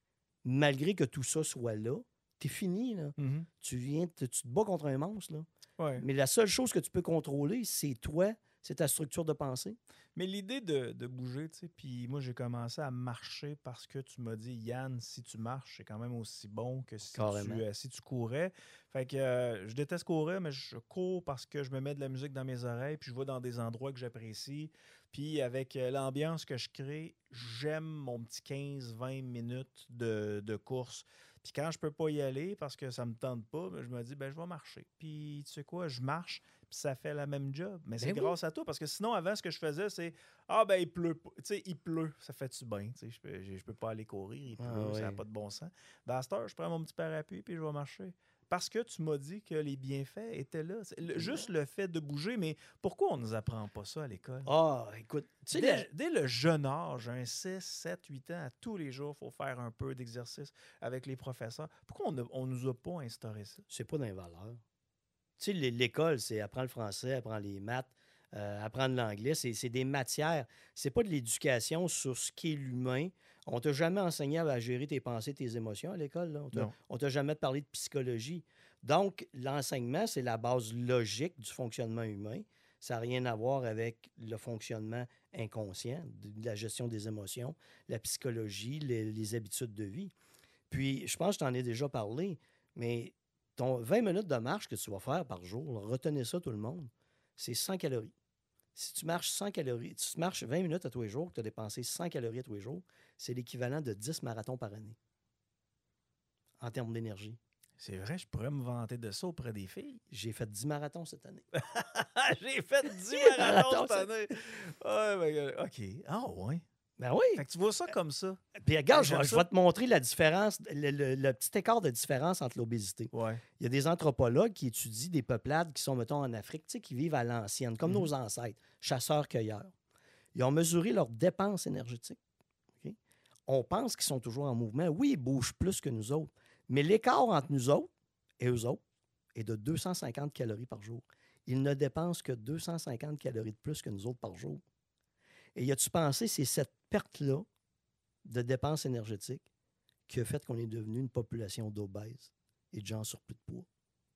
malgré que tout ça soit là, t'es fini. Là. Mm-hmm. Tu viens, te, tu te bats contre un monstre. Là. Ouais. Mais la seule chose que tu peux contrôler, c'est toi, c'est ta structure de pensée. Mais l'idée de, de bouger, tu sais, puis moi, j'ai commencé à marcher parce que tu m'as dit, Yann, si tu marches, c'est quand même aussi bon que si, tu, euh, si tu courais. Fait que euh, je déteste courir, mais je cours parce que je me mets de la musique dans mes oreilles, puis je vais dans des endroits que j'apprécie. Puis avec euh, l'ambiance que je crée, j'aime mon petit quinze vingt minutes de, de course. Puis quand je peux pas y aller parce que ça me tente pas, ben, je me dis, ben je vais marcher. Puis tu sais quoi, je marche, puis ça fait la même job. Mais c'est Ben grâce oui. à toi, parce que sinon, avant, ce que je faisais, c'est ah ben il pleut pas. Tu sais, il pleut, ça fait-tu bien? Tu sais, je peux, je peux pas aller courir, il pleut, Ah, ça n'a oui. pas de bon sens. Ben à cette heure, je prends mon petit parapluie, puis je vais marcher. Parce que tu m'as dit que les bienfaits étaient là. C'est le- juste le fait de bouger, mais pourquoi on ne nous apprend pas ça à l'école? Ah, écoute, tu sais, Dès, la- dès le jeune âge, un six, sept, huit ans, à tous les jours, il faut faire un peu d'exercice avec les professeurs. Pourquoi on ne nous a pas instauré ça? c'est pas dans les valeurs. Tu sais, l'é- l'école, c'est apprendre le français, apprendre les maths, euh, apprendre l'anglais. C'est, c'est des matières. C'est pas de l'éducation sur ce qu'est l'humain. On t'a jamais enseigné à gérer tes pensées, tes émotions à l'école. Là. On t'a, Non. on t'a jamais parlé de psychologie. Donc, l'enseignement, c'est la base logique du fonctionnement humain. Ça n'a rien à voir avec le fonctionnement inconscient, de la gestion des émotions, la psychologie, les, les habitudes de vie. Puis, je pense que je t'en ai déjà parlé, mais ton vingt minutes de marche que tu vas faire par jour, là, retenez ça tout le monde, c'est cent calories. Si tu marches cent calories, tu marches vingt minutes à tous les jours, que tu as dépensé cent calories à tous les jours, c'est l'équivalent de dix marathons par année en termes d'énergie. C'est vrai, je pourrais me vanter de ça auprès des filles. J'ai fait dix marathons cette année. J'ai fait dix Marathons, marathons cette année. Ouais, ben, OK. Ah, ouais. Ben oui. Fait que tu vois ça comme ça. Puis regarde, je J'aime vais, je ça. vais te montrer la différence, le, le- le petit écart de différence entre l'obésité. Ouais. Il y a des anthropologues qui étudient des peuplades qui sont, mettons, en Afrique, tu sais, qui vivent à l'ancienne, comme Mhm. nos ancêtres, chasseurs-cueilleurs. Ils ont mesuré leurs dépenses énergétiques. OK? On pense qu'ils sont toujours en mouvement. Oui, ils bougent plus que nous autres, mais l'écart entre nous autres et eux autres est de deux cent cinquante calories par jour. Ils ne dépensent que deux cent cinquante calories de plus que nous autres par jour. Et y a-tu pensé, c'est cette perte-là de dépenses énergétiques qui a fait qu'on est devenu une population d'obèses et de gens en surplus de poids?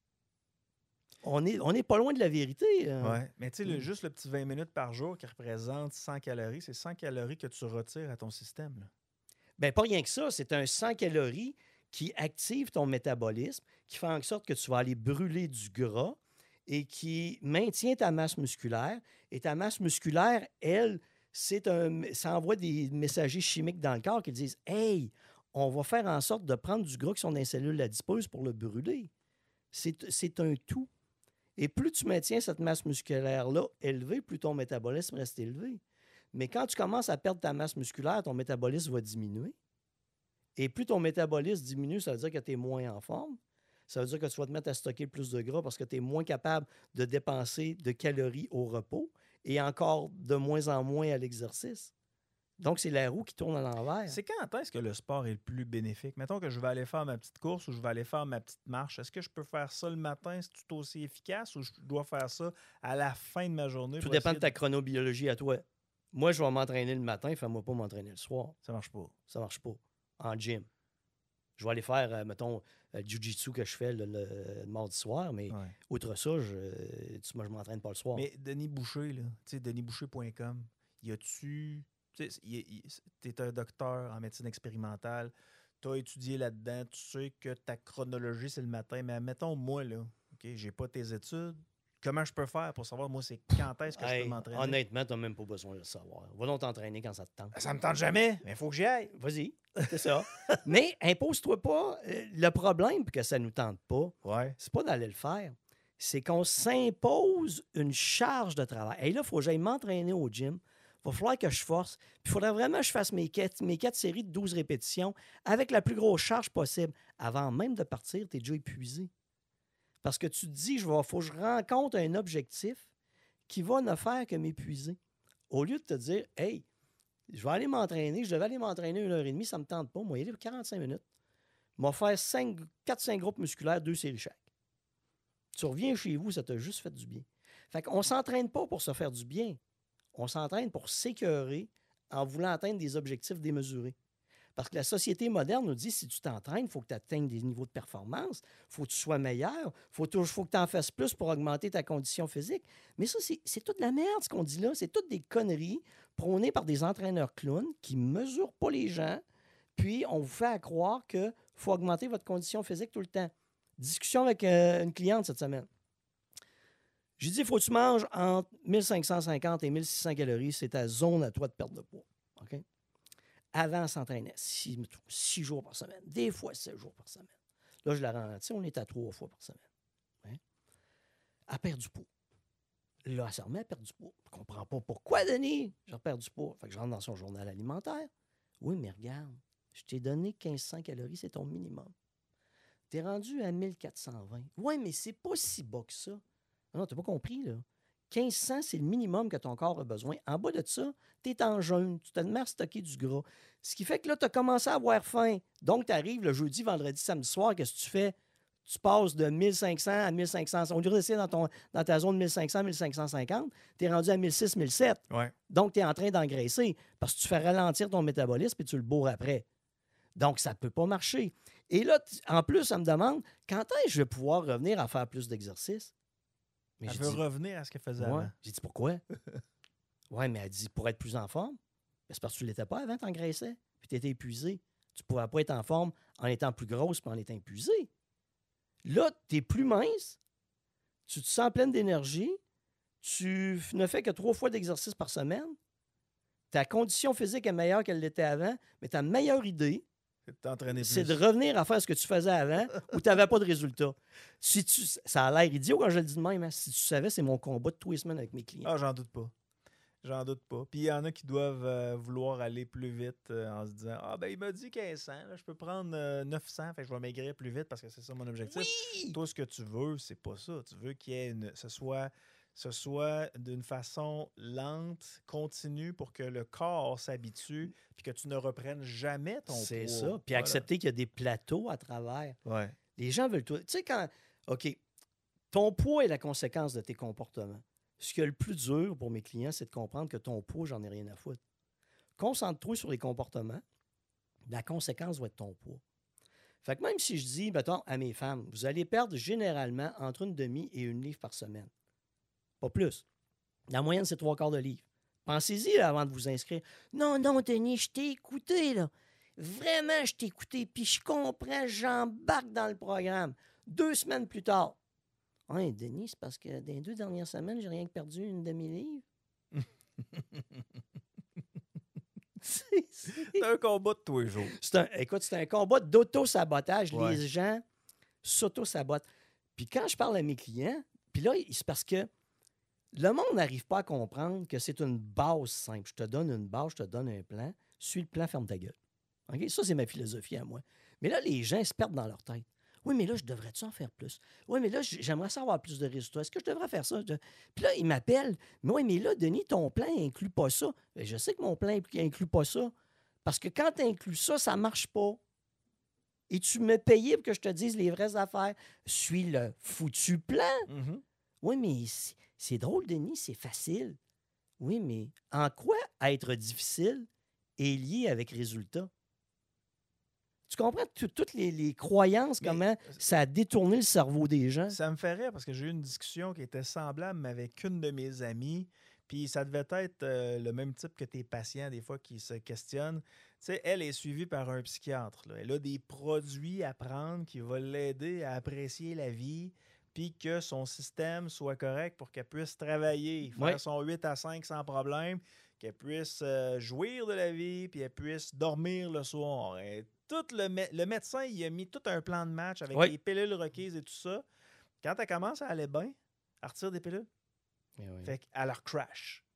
On n'est on est pas loin de la vérité. hein. Ouais. Mais tu sais, le- Mm. juste le petit vingt minutes par jour qui représente cent calories, c'est cent calories que tu retires à ton système. Là. Bien, pas rien que ça. C'est un cent calories qui active ton métabolisme, qui fait en sorte que tu vas aller brûler du gras et qui maintient ta masse musculaire. Et ta masse musculaire, elle, c'est un, ça envoie des messagers chimiques dans le corps qui disent « Hey, on va faire en sorte de prendre du gras qui sont dans les cellules adipeuses pour le brûler. » C'est c'est un tout. Et plus tu maintiens cette masse musculaire-là élevée, plus ton métabolisme reste élevé. Mais quand tu commences à perdre ta masse musculaire, ton métabolisme va diminuer. Et plus ton métabolisme diminue, ça veut dire que tu es moins en forme. Ça veut dire que tu vas te mettre à stocker plus de gras parce que tu es moins capable de dépenser de calories au repos et encore de moins en moins à l'exercice. Donc, c'est la roue qui tourne à l'envers. C'est quand est-ce que le sport est le plus bénéfique? Mettons que je vais aller faire ma petite course ou je vais aller faire ma petite marche. Est-ce que je peux faire ça le matin? C'est tout aussi efficace ou je dois faire ça à la fin de ma journée? Tout pour dépend essayer de ta chronobiologie à toi. Moi, je vais m'entraîner le matin, fais-moi pas m'entraîner le soir. Ça marche pas. Ça marche pas. En gym. Je vais aller faire, euh, mettons, le jiu-jitsu que je fais le, le- le mardi soir, mais Ouais. outre ça, je, tu- moi, je m'entraîne pas le soir. Mais Denis Boucher, là, tu sais, denis boucher point com, y a-tu. Tu sais, tu es un docteur en médecine expérimentale, tu as étudié là-dedans, tu sais que ta chronologie, c'est le matin, mais admettons, moi, là, OK, j'ai pas tes études. Comment je peux faire pour savoir, moi, c'est quand est-ce que je Hey, peux m'entraîner? honnêtement, tu n'as même pas besoin de le savoir. Va donc t'entraîner quand ça te tente. Ça me tente jamais, mais il faut que j'y aille. Vas-y, c'est ça. Mais impose-toi pas. euh, Le problème, puis que ça ne nous tente pas, Ouais. c'est pas d'aller le faire. C'est qu'on s'impose une charge de travail. Et là, il faut que j'aille m'entraîner au gym. Il va falloir que je force. Puis il faudrait vraiment que je fasse mes quatre, mes quatre séries de douze répétitions avec la plus grosse charge possible. Avant même de partir, tu es déjà épuisé. Parce que tu te dis, il faut que je rencontre un objectif qui va ne faire que m'épuiser. Au lieu de te dire, hey, je vais aller m'entraîner, je devais aller m'entraîner une heure et demie, ça ne me tente pas. Moi, il est quarante-cinq minutes. Je vais faire quatre cinq groupes musculaires, deux séries chaque. Tu reviens chez vous, ça t'a juste fait du bien. Fait qu'on ne s'entraîne pas pour se faire du bien. On s'entraîne pour s'écœurer en voulant atteindre des objectifs démesurés. Parce que la société moderne nous dit, si tu t'entraînes, il faut que tu atteignes des niveaux de performance, il faut que tu sois meilleur, il faut, faut que tu en fasses plus pour augmenter ta condition physique. Mais ça, c'est, c'est toute la merde, ce qu'on dit là. C'est toutes des conneries prônées par des entraîneurs clowns qui ne mesurent pas les gens, puis on vous fait croire qu'il faut augmenter votre condition physique tout le temps. Discussion avec euh, une cliente cette semaine. J'ai dit, il faut que tu manges entre mille cinq cent cinquante et mille six cents calories. C'est ta zone à toi de perte de poids. OK? Avant, elle s'entraînait six, six jours par semaine, des fois sept jours par semaine. Là, je la ralentis, on est à trois fois par semaine. Hein? Elle perd du poids. Là, elle se remet à perdre du poids. Je ne comprends pas pourquoi, Denis. Je perds du poids. Fait que je rentre dans son journal alimentaire. Oui, mais regarde, je t'ai donné quinze cents calories, c'est ton minimum. Tu es rendu à mille quatre cent vingt. Oui, mais c'est pas si bas que ça. Non, tu n'as pas compris, là. quinze cents, c'est le minimum que ton corps a besoin. En bas de ça, tu es en jeûne. Tu te mets à stocker du gras. Ce qui fait que là, tu as commencé à avoir faim. Donc, tu arrives le jeudi, vendredi, samedi soir. Qu'est-ce que tu fais? Tu passes de mille cinq cents à mille cinq cents. Au lieu de rester dans, ton, dans ta zone mille cinq cents à mille cinq cent cinquante, tu es rendu à mille six cents, mille sept cents. Ouais. Donc, tu es en train d'engraisser parce que tu fais ralentir ton métabolisme et tu le bourres après. Donc, ça ne peut pas marcher. Et là, en plus, ça me demande quand est-ce que je vais pouvoir revenir à faire plus d'exercices? Mais elle j'ai veut dit, revenir à ce qu'elle faisait ouais. avant. J'ai dit, pourquoi? Oui, mais elle dit, pour être plus en forme. C'est parce que tu ne l'étais pas avant, tu engraissais. Puis tu étais épuisé. Tu ne pourrais pas être en forme en étant plus grosse et en étant épuisé. Là, tu es plus mince. Tu te sens pleine d'énergie. Tu ne fais que trois fois d'exercice par semaine. Ta condition physique est meilleure qu'elle l'était avant, mais ta meilleure idée, c'est de revenir à faire ce que tu faisais avant où tu n'avais pas de résultat. Si tu, ça a l'air idiot quand je le dis de même. Hein? Si tu savais, c'est mon combat de tous les semaines avec mes clients. Ah, j'en doute pas. J'en doute pas. Puis il y en a qui doivent euh, vouloir aller plus vite euh, en se disant ah, ben il m'a dit quinze cents, là, je peux prendre euh, neuf cents, fait que je vais maigrir plus vite parce que c'est ça mon objectif. Oui! Toi, ce que tu veux, c'est pas ça. Tu veux qu'il y ait une. Ce soit. Ce soit d'une façon lente, continue, pour que le corps s'habitue puis que tu ne reprennes jamais ton poids. C'est ça. Puis voilà. accepter qu'il y a des plateaux à travers. Ouais. Les gens veulent tout. Tu sais, quand. OK. Ton poids est la conséquence de tes comportements. Ce qui est le plus dur pour mes clients, c'est de comprendre que ton poids, j'en ai rien à foutre. Concentre-toi sur les comportements. La conséquence va être ton poids. Fait que même si je dis, mettons, à mes femmes, vous allez perdre généralement entre une demi et une livre par semaine. Pas plus. La moyenne, c'est trois quarts de livre. Pensez-y là, avant de vous inscrire. Non, non, Denis, je t'ai écouté, là. Vraiment, je t'ai écouté, puis je comprends, j'embarque dans le programme. Deux semaines plus tard. Oui, Denis, c'est parce que dans les deux dernières semaines, j'ai rien que perdu une demi-livre. c'est, c'est... c'est un combat de tous les jours. C'est un, écoute, c'est un combat d'auto-sabotage. Ouais. Les gens s'auto-sabotent. Puis quand je parle à mes clients, puis là, c'est parce que le monde n'arrive pas à comprendre que c'est une base simple. Je te donne une base, je te donne un plan. Suis le plan, ferme ta gueule. Okay? Ça, c'est ma philosophie à moi. Mais là, les gens se perdent dans leur tête. Oui, mais là, je devrais-tu en faire plus? Oui, mais là, j'aimerais savoir plus de résultats. Est-ce que je devrais faire ça? Puis là, ils m'appellent. Mais oui, mais là, Denis, ton plan n'inclut pas ça. Bien, je sais que mon plan n'inclut pas ça. Parce que quand tu inclus ça, ça ne marche pas. Et tu me payes pour que je te dise les vraies affaires. Suis le foutu plan. Mm-hmm. Oui, mais c'est, c'est drôle, Denis, c'est facile. Oui, mais en quoi être difficile est lié avec résultat? Tu comprends tout, toutes les, les croyances, mais comment ça a détourné le cerveau des gens? Ça me fait rire parce que j'ai eu une discussion qui était semblable, mais avec une de mes amies. Puis ça devait être euh, le même type que tes patients, des fois, qui se questionnent. Tu sais, elle est suivie par un psychiatre. Là. Elle a des produits à prendre qui vont l'aider à apprécier la vie, puis que son système soit correct pour qu'elle puisse travailler, faire ouais. son huit à cinq sans problème, qu'elle puisse euh, jouir de la vie, puis elle puisse dormir le soir. Et tout le, mé- le médecin, il a mis tout un plan de match avec ouais. les pilules requises et tout ça. Quand elle commence à aller bien, elle retire des pilules. Oui, oui. Fait qu'elle leur crash.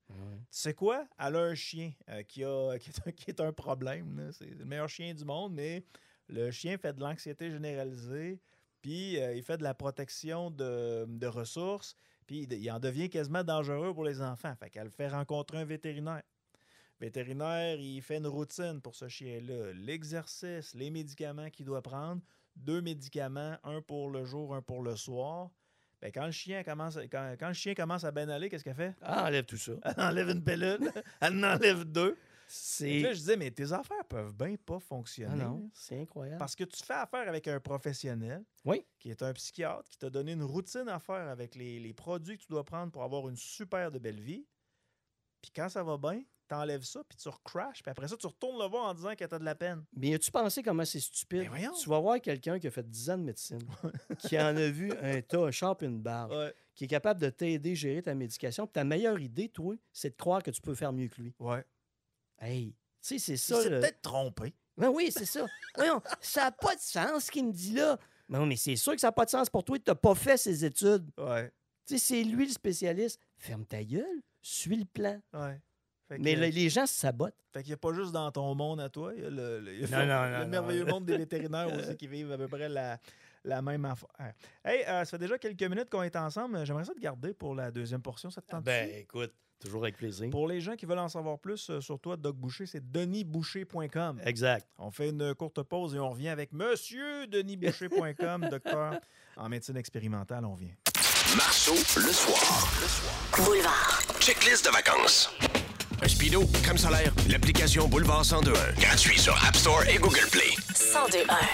Ouais. Tu sais quoi? Elle a un chien euh, qui, a, qui, est un, qui est un problème. Là. C'est le meilleur chien du monde, mais le chien fait de l'anxiété généralisée, puis euh, il fait de la protection de, de ressources, puis il, il en devient quasiment dangereux pour les enfants. Fait qu'elle fait rencontrer un vétérinaire. Le vétérinaire, il fait une routine pour ce chien-là. L'exercice, les médicaments qu'il doit prendre, deux médicaments, un pour le jour, un pour le soir. Ben, quand, le chien commence, quand, quand le chien commence à bien aller, qu'est-ce qu'elle fait? Ah, enlève tout ça. Elle enlève une pilule, elle en enlève deux. C'est... Là, je disais, mais tes affaires peuvent bien pas fonctionner. Ah non, c'est incroyable. Parce que tu fais affaire avec un professionnel Oui. qui est un psychiatre, qui t'a donné une routine à faire avec les, les produits que tu dois prendre pour avoir une super de belle vie. Puis quand ça va bien, t'enlèves ça, puis tu recrashes, puis après ça, tu retournes le voir en disant que t'as de la peine. Mais as-tu pensé comment c'est stupide? Ben voyons. Tu vas voir quelqu'un qui a fait dix ans de médecine, qui en a vu un tas, un champ, une barbe, Ouais. qui est capable de t'aider à gérer ta médication. Puis ta meilleure idée, toi, c'est de croire que tu peux faire mieux que lui. Ouais. Hey, tu sais, c'est Il ça. s'est le- peut-être trompé. Ben oui, c'est ça. Voyons, ça n'a pas de sens ce qu'il me dit là. Ben oui, mais c'est sûr que ça n'a pas de sens pour toi. Tu n'as pas fait ses études. Ouais. Tu sais, c'est lui le spécialiste. Ferme ta gueule, suis le plan. Ouais. Fait que, Mais le- les gens se sabotent. fait qu'il n'y a pas juste dans ton monde à toi, il y a le, le- il y a Non, le- non, le non, non. merveilleux monde des vétérinaires aussi qui vivent à peu près la, la même affaire. Hey, euh, ça fait déjà quelques minutes qu'on est ensemble. J'aimerais ça te garder pour la deuxième portion. Ça te tente Ben écoute, toujours avec plaisir. Pour les gens qui veulent en savoir plus euh, sur toi, Doc Boucher, c'est denis boucher point com. Exact. On fait une courte pause et on revient avec monsieur denis boucher point com, docteur en médecine expérimentale. On vient. Marceau, le soir. Le soir. Boulevard. Checklist de vacances. Un speedo, crème solaire, l'application Boulevard cent deux point un. Gratuit sur App Store et Google Play. cent deux un.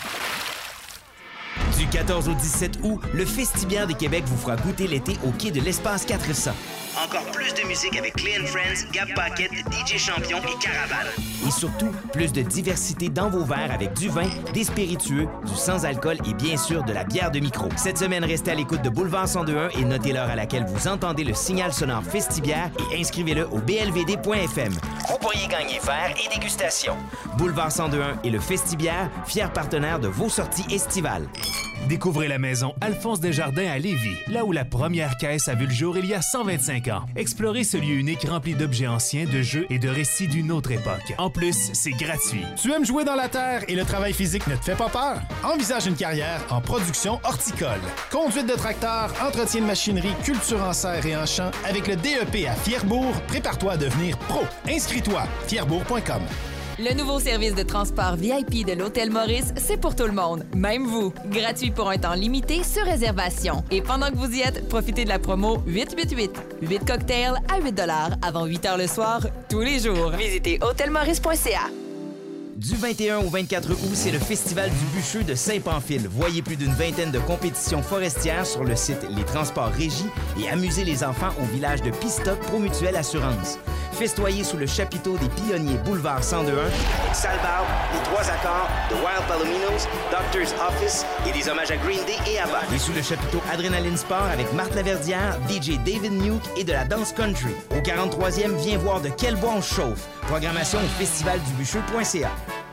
Du quatorze au dix-sept août, le Festibiaire de Québec vous fera goûter l'été au quai de l'Espace quatre cents. Encore plus de musique avec Clean Friends, Gap Pocket, D J Champion et Caravane. Et surtout, plus de diversité dans vos verres avec du vin, des spiritueux, du sans-alcool et bien sûr de la bière de micro. Cette semaine, restez à l'écoute de Boulevard cent deux point un et notez l'heure à laquelle vous entendez le signal sonore Festibiaire et inscrivez-le au b l v d point f m. Vous pourriez gagner verre et dégustation. Boulevard cent deux point un et le Festibiaire, fiers partenaires de vos sorties estivales. Découvrez la maison Alphonse Desjardins à Lévis, là où la première caisse a vu le jour il y a cent vingt-cinq ans. Explorez ce lieu unique rempli d'objets anciens, de jeux et de récits d'une autre époque. En plus, c'est gratuit. Tu aimes jouer dans la terre et le travail physique ne te fait pas peur? Envisage une carrière en production horticole. Conduite de tracteur, entretien de machinerie, culture en serre et en champ. Avec le D E P à Fierbourg, prépare-toi à devenir pro. Inscris-toi, fierbourg point com. Le nouveau service de transport V I P de l'Hôtel Maurice, c'est pour tout le monde, même vous. Gratuit pour un temps limité sur réservation. Et pendant que vous y êtes, profitez de la promo huit huit huit. huit cocktails à huit dollars avant huit heures le soir, tous les jours. Visitez hôtel maurice point c a. Du vingt et un au vingt-quatre août, c'est le Festival du Bûcheux de Saint-Pamphile. Voyez plus d'une vingtaine de compétitions forestières sur le site Les Transports Régis et amusez les enfants au village de Pistoc Promutuelle Assurance. Festoyez sous le chapiteau des pionniers Boulevard cent deux point un avec Salbarbe, Les Trois Accords, The Wild Palominos, Doctor's Office et des hommages à Green Day et ABBA. Et sous le chapiteau Adrénaline Sport avec Marthe Laverdière, D J David Nuke et de la danse country. Au quarante-troisième, viens voir de quel bois on chauffe. Programmation au festivaldubucheux point c a.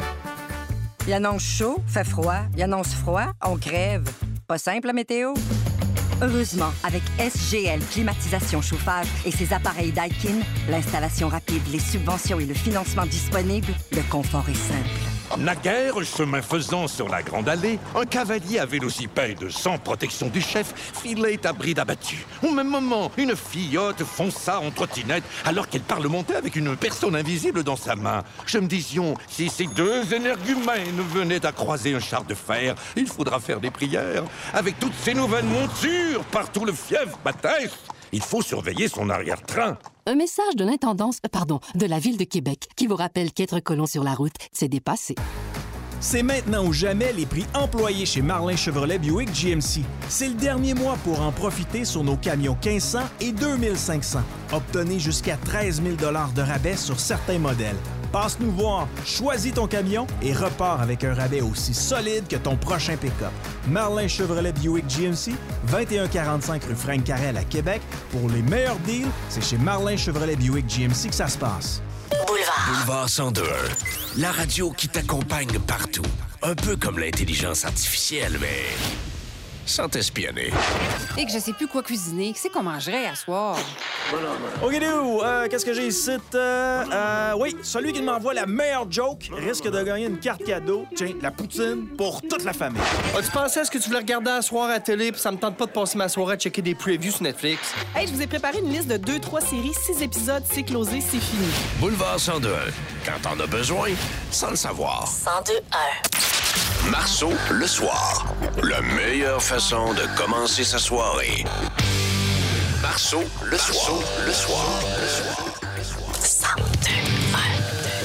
Il annonce chaud, fait froid. Il annonce froid, on crève. Pas simple, la météo? Heureusement, avec S G L Climatisation Chauffage et ses appareils Daikin, l'installation rapide, les subventions et le financement disponibles, le confort est simple. Naguère, chemin faisant sur la Grande Allée, un cavalier à vélocipède sans protection du chef filait à bride abattue. Au même moment, une fillotte fonça en trottinette alors qu'elle parlementait avec une personne invisible dans sa main. Je me disions, si ces deux énergumènes venaient à croiser un char de fer, il faudra faire des prières. Avec toutes ces nouvelles montures, partout le fief bataille, il faut surveiller son arrière-train. Un message de l'intendance, euh, pardon, de la Ville de Québec qui vous rappelle qu'être colon sur la route, c'est dépassé. C'est maintenant ou jamais les prix employés chez Marlin Chevrolet Buick G M C. C'est le dernier mois pour en profiter sur nos camions quinze cents et deux mille cinq cents. Obtenez jusqu'à treize mille dollars de rabais sur certains modèles. Passe nous voir, choisis ton camion et repars avec un rabais aussi solide que ton prochain pick-up. Marlin Chevrolet Buick G M C, vingt et un quarante-cinq rue Frank Carrel à Québec. Pour les meilleurs deals, c'est chez Marlin Chevrolet Buick G M C que ça se passe. Boulevard. Boulevard cent deux point un. La radio qui t'accompagne partout. Un peu comme l'intelligence artificielle, mais sans t'espionner. Et que je sais plus quoi cuisiner. C'est qu'on mangerait à soir. OK, nous, euh, qu'est-ce que j'ai ici? Euh, euh, oui, celui qui m'envoie la meilleure joke risque de gagner une carte cadeau. Tiens, la poutine pour toute la famille. As-tu pensé à ce que tu voulais regarder à soir à la télé, puis ça me tente pas de passer ma soirée à checker des previews sur Netflix? Hey, je vous ai préparé une liste de deux trois séries, six épisodes, c'est closé, c'est fini. Boulevard cent deux un. Quand t'en as besoin, sans le savoir. cent deux un. Marceau, le soir. La meilleure façon de commencer sa soirée. Marceau, le soir. Le soir. Le soir. cent deux un.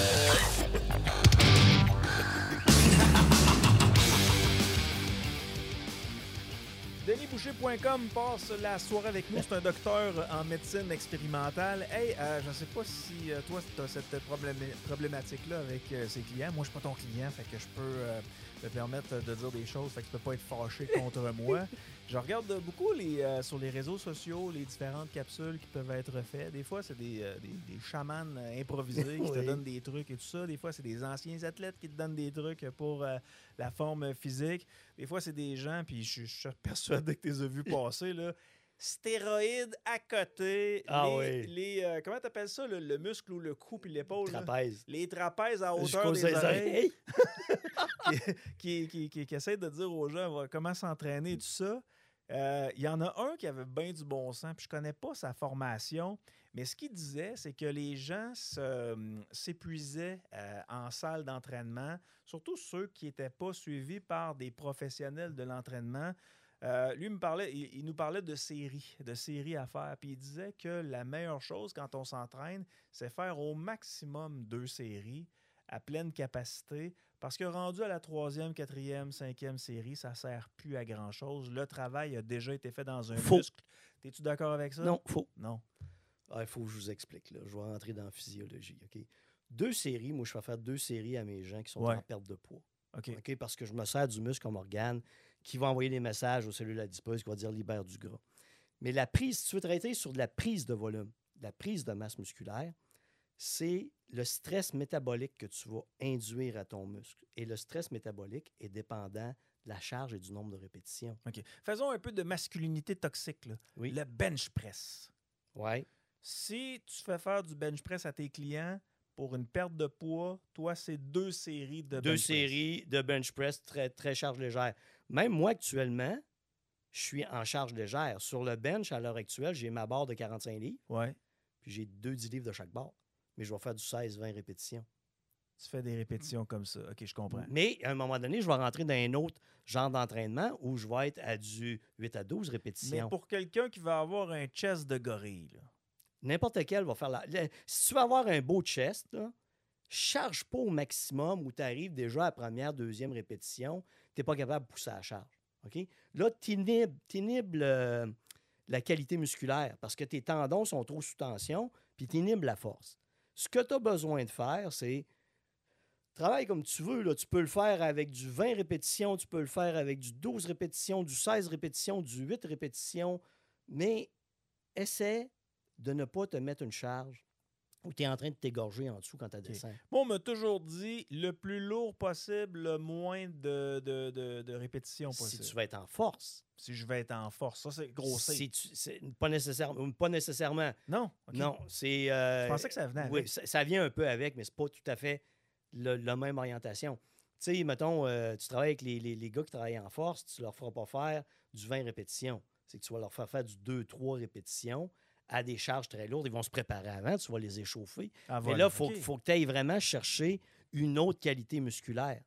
Denis Boucher point com passe la soirée avec nous. C'est un docteur en médecine expérimentale. Hey, euh, je ne sais pas si euh, toi, tu as cette problém- problématique-là avec euh, ses clients. Moi, je suis pas ton client, fait que je peux euh, me permettre de dire des choses, fait que tu peux pas être fâché contre moi. Je regarde beaucoup les, euh, sur les réseaux sociaux les différentes capsules qui peuvent être faites. Des fois, c'est des, euh, des, des chamans improvisés qui Oui. te donnent des trucs et tout ça. Des fois, c'est des anciens athlètes qui te donnent des trucs pour euh, la forme physique. Des fois, c'est des gens, puis je je suis persuadé que tu les as vus passer, là. Stéroïdes à côté. Ah les, oui. les euh, comment t'appelles ça, le, le muscle ou le cou puis l'épaule? là? Trapèze. Les trapèzes à Jusqu'aux hauteur des oreilles. oreilles. qui, qui, qui, qui essaie de dire aux gens va- comment s'entraîner et tout ça. Euh, Il y en a un qui avait bien du bon sens, puis je connais pas sa formation, mais ce qu'il disait, c'est que les gens se- s'épuisaient euh, en salle d'entraînement, surtout ceux qui n'étaient pas suivis par des professionnels de l'entraînement. Euh, lui me parlait, il, il nous parlait de séries, de séries à faire, puis il disait que la meilleure chose quand on s'entraîne, c'est faire au maximum deux séries à pleine capacité, parce que rendu à la troisième, quatrième, cinquième série, ça ne sert plus à grand-chose. Le travail a déjà été fait dans un Faux. muscle. Es-tu d'accord avec ça? Non, faux. Non. Ah, il faut que je vous explique. Là. Je vais rentrer dans la physiologie. OK? Deux séries, moi, je vais faire deux séries à mes gens qui sont Ouais. en perte de poids. OK. OK? Parce que je me sers du muscle comme organe qui va envoyer des messages aux cellules adipeuses qui va dire libère du gras. Mais la prise, si tu veux traiter sur de la prise de volume, de la prise de masse musculaire, c'est le stress métabolique que tu vas induire à ton muscle. Et le stress métabolique est dépendant de la charge et du nombre de répétitions. OK. Faisons un peu de masculinité toxique. Là. Oui. Le bench press. Oui. Si tu fais faire du bench press à tes clients pour une perte de poids, toi, c'est deux séries de Deux bench press. séries de bench press très, très charge légère. Même moi, actuellement, je suis en charge légère. Sur le bench, à l'heure actuelle, j'ai ma barre de quarante-cinq livres. Ouais. Puis j'ai deux dix livres de chaque barre. Mais je vais faire du seize vingt répétitions. Tu fais des répétitions comme ça. OK, je comprends. Mais à un moment donné, je vais rentrer dans un autre genre d'entraînement où je vais être à du huit à douze répétitions. Mais pour quelqu'un qui va avoir un chest de gorille, là. N'importe quel va faire la. le- Si tu veux avoir un beau chest, là, charge pas au maximum où tu arrives déjà à la première, deuxième répétition, tu n'es pas capable de pousser à la charge. OK? Là, tu inhibes le- la qualité musculaire parce que tes tendons sont trop sous tension, puis tu inhibes la force. Ce que tu as besoin de faire, c'est travaille comme tu veux. Là. Tu peux le faire avec du vingt répétitions, tu peux le faire avec du douze répétitions, du seize répétitions, du huit répétitions, mais essaie de ne pas te mettre une charge où tu es en train de t'égorger en dessous quand tu descends. Moi, on m'a toujours dit le plus lourd possible, le moins de, de, de, de répétitions Si possible. tu veux être en force. Si je vais être en force. Ça, c'est grossier. Si tu- c'est pas, nécessairement, pas nécessairement. Non? OK. Non, c'est... euh, Je pensais que ça venait Oui, avec. ça, ça vient un peu avec, mais c'est pas tout à fait le- la même orientation. Tu sais, mettons, euh, tu travailles avec les, les, les gars qui travaillent en force, tu leur feras pas faire du vingt répétitions. C'est que tu vas leur faire faire du deux trois répétitions à des charges très lourdes. Ils vont se préparer avant, tu vas les échauffer. Ah, Mais voilà. là, il faut, OK. faut que tu ailles vraiment chercher une autre qualité musculaire.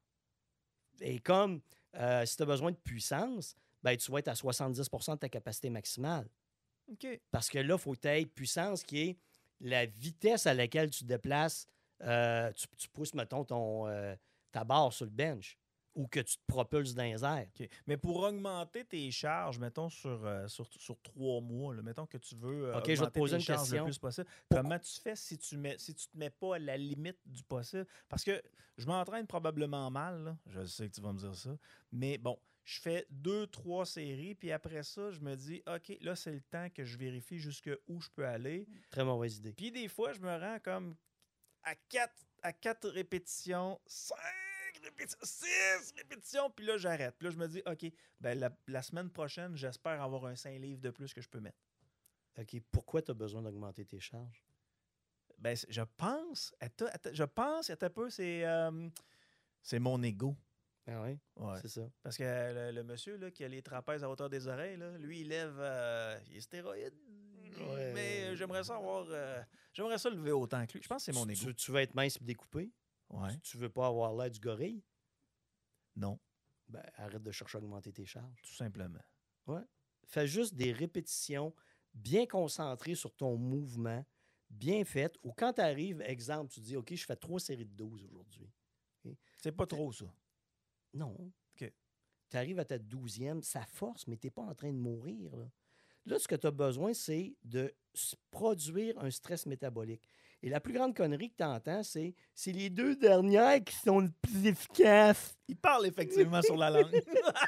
Et comme euh, si tu as besoin de puissance, ben, tu vas être à soixante-dix pour cent de ta capacité maximale. OK. Parce que là, il faut que tu aies puissance qui est la vitesse à laquelle tu déplaces, euh, tu, tu pousses, mettons, ton, euh, ta barre sur le bench ou que tu te propulses dans les airs. OK. Mais pour augmenter tes charges, mettons, sur, euh, sur, sur trois mois, là, mettons que tu veux euh, OK, je vais te augmenter poser tes une charges question. le plus possible, comment tu fais si tu mets, si tu te mets pas à la limite du possible? Parce que je m'entraîne probablement mal, là. Je sais que tu vas me dire ça, mais bon, je fais deux, trois séries, puis après ça, je me dis, OK, là, c'est le temps que je vérifie jusqu'où je peux aller. Très mauvaise idée. Puis des fois, je me rends comme à quatre, à quatre répétitions, cinq répétitions, six répétitions, puis là, j'arrête. Puis là, je me dis, OK, ben la, la semaine prochaine, j'espère avoir un cinq livres de plus que je peux mettre. OK, pourquoi tu as besoin d'augmenter tes charges? Ben, je pense, attends, attends, je pense, attends un peu, c'est, euh, c'est mon ego. Ah oui? Ouais. C'est ça. Parce que le, le monsieur là, qui a les trapèzes à hauteur des oreilles, là, lui, il lève. Euh, il est stéroïde. Ouais. Mais j'aimerais ça avoir. Euh, j'aimerais ça lever autant que lui. Je pense que c'est mon Tu, ego. tu, tu veux être mince et découpé? Ouais. Tu, tu veux pas avoir l'air du gorille? Non. Ben, arrête de chercher à augmenter tes charges. Tout simplement. Ouais. Fais juste des répétitions bien concentrées sur ton mouvement, bien faites. Ou quand tu arrives, exemple, tu dis, OK, je fais trois séries de douze aujourd'hui. Okay? C'est pas trop, ça. Non. OK. Tu arrives à ta douzième, ça force, mais tu n'es pas en train de mourir. Là, là ce que tu as besoin, c'est de s- produire un stress métabolique. Et la plus grande connerie que tu entends, c'est c'est les deux dernières qui sont les plus efficaces. Il parle effectivement sur la langue.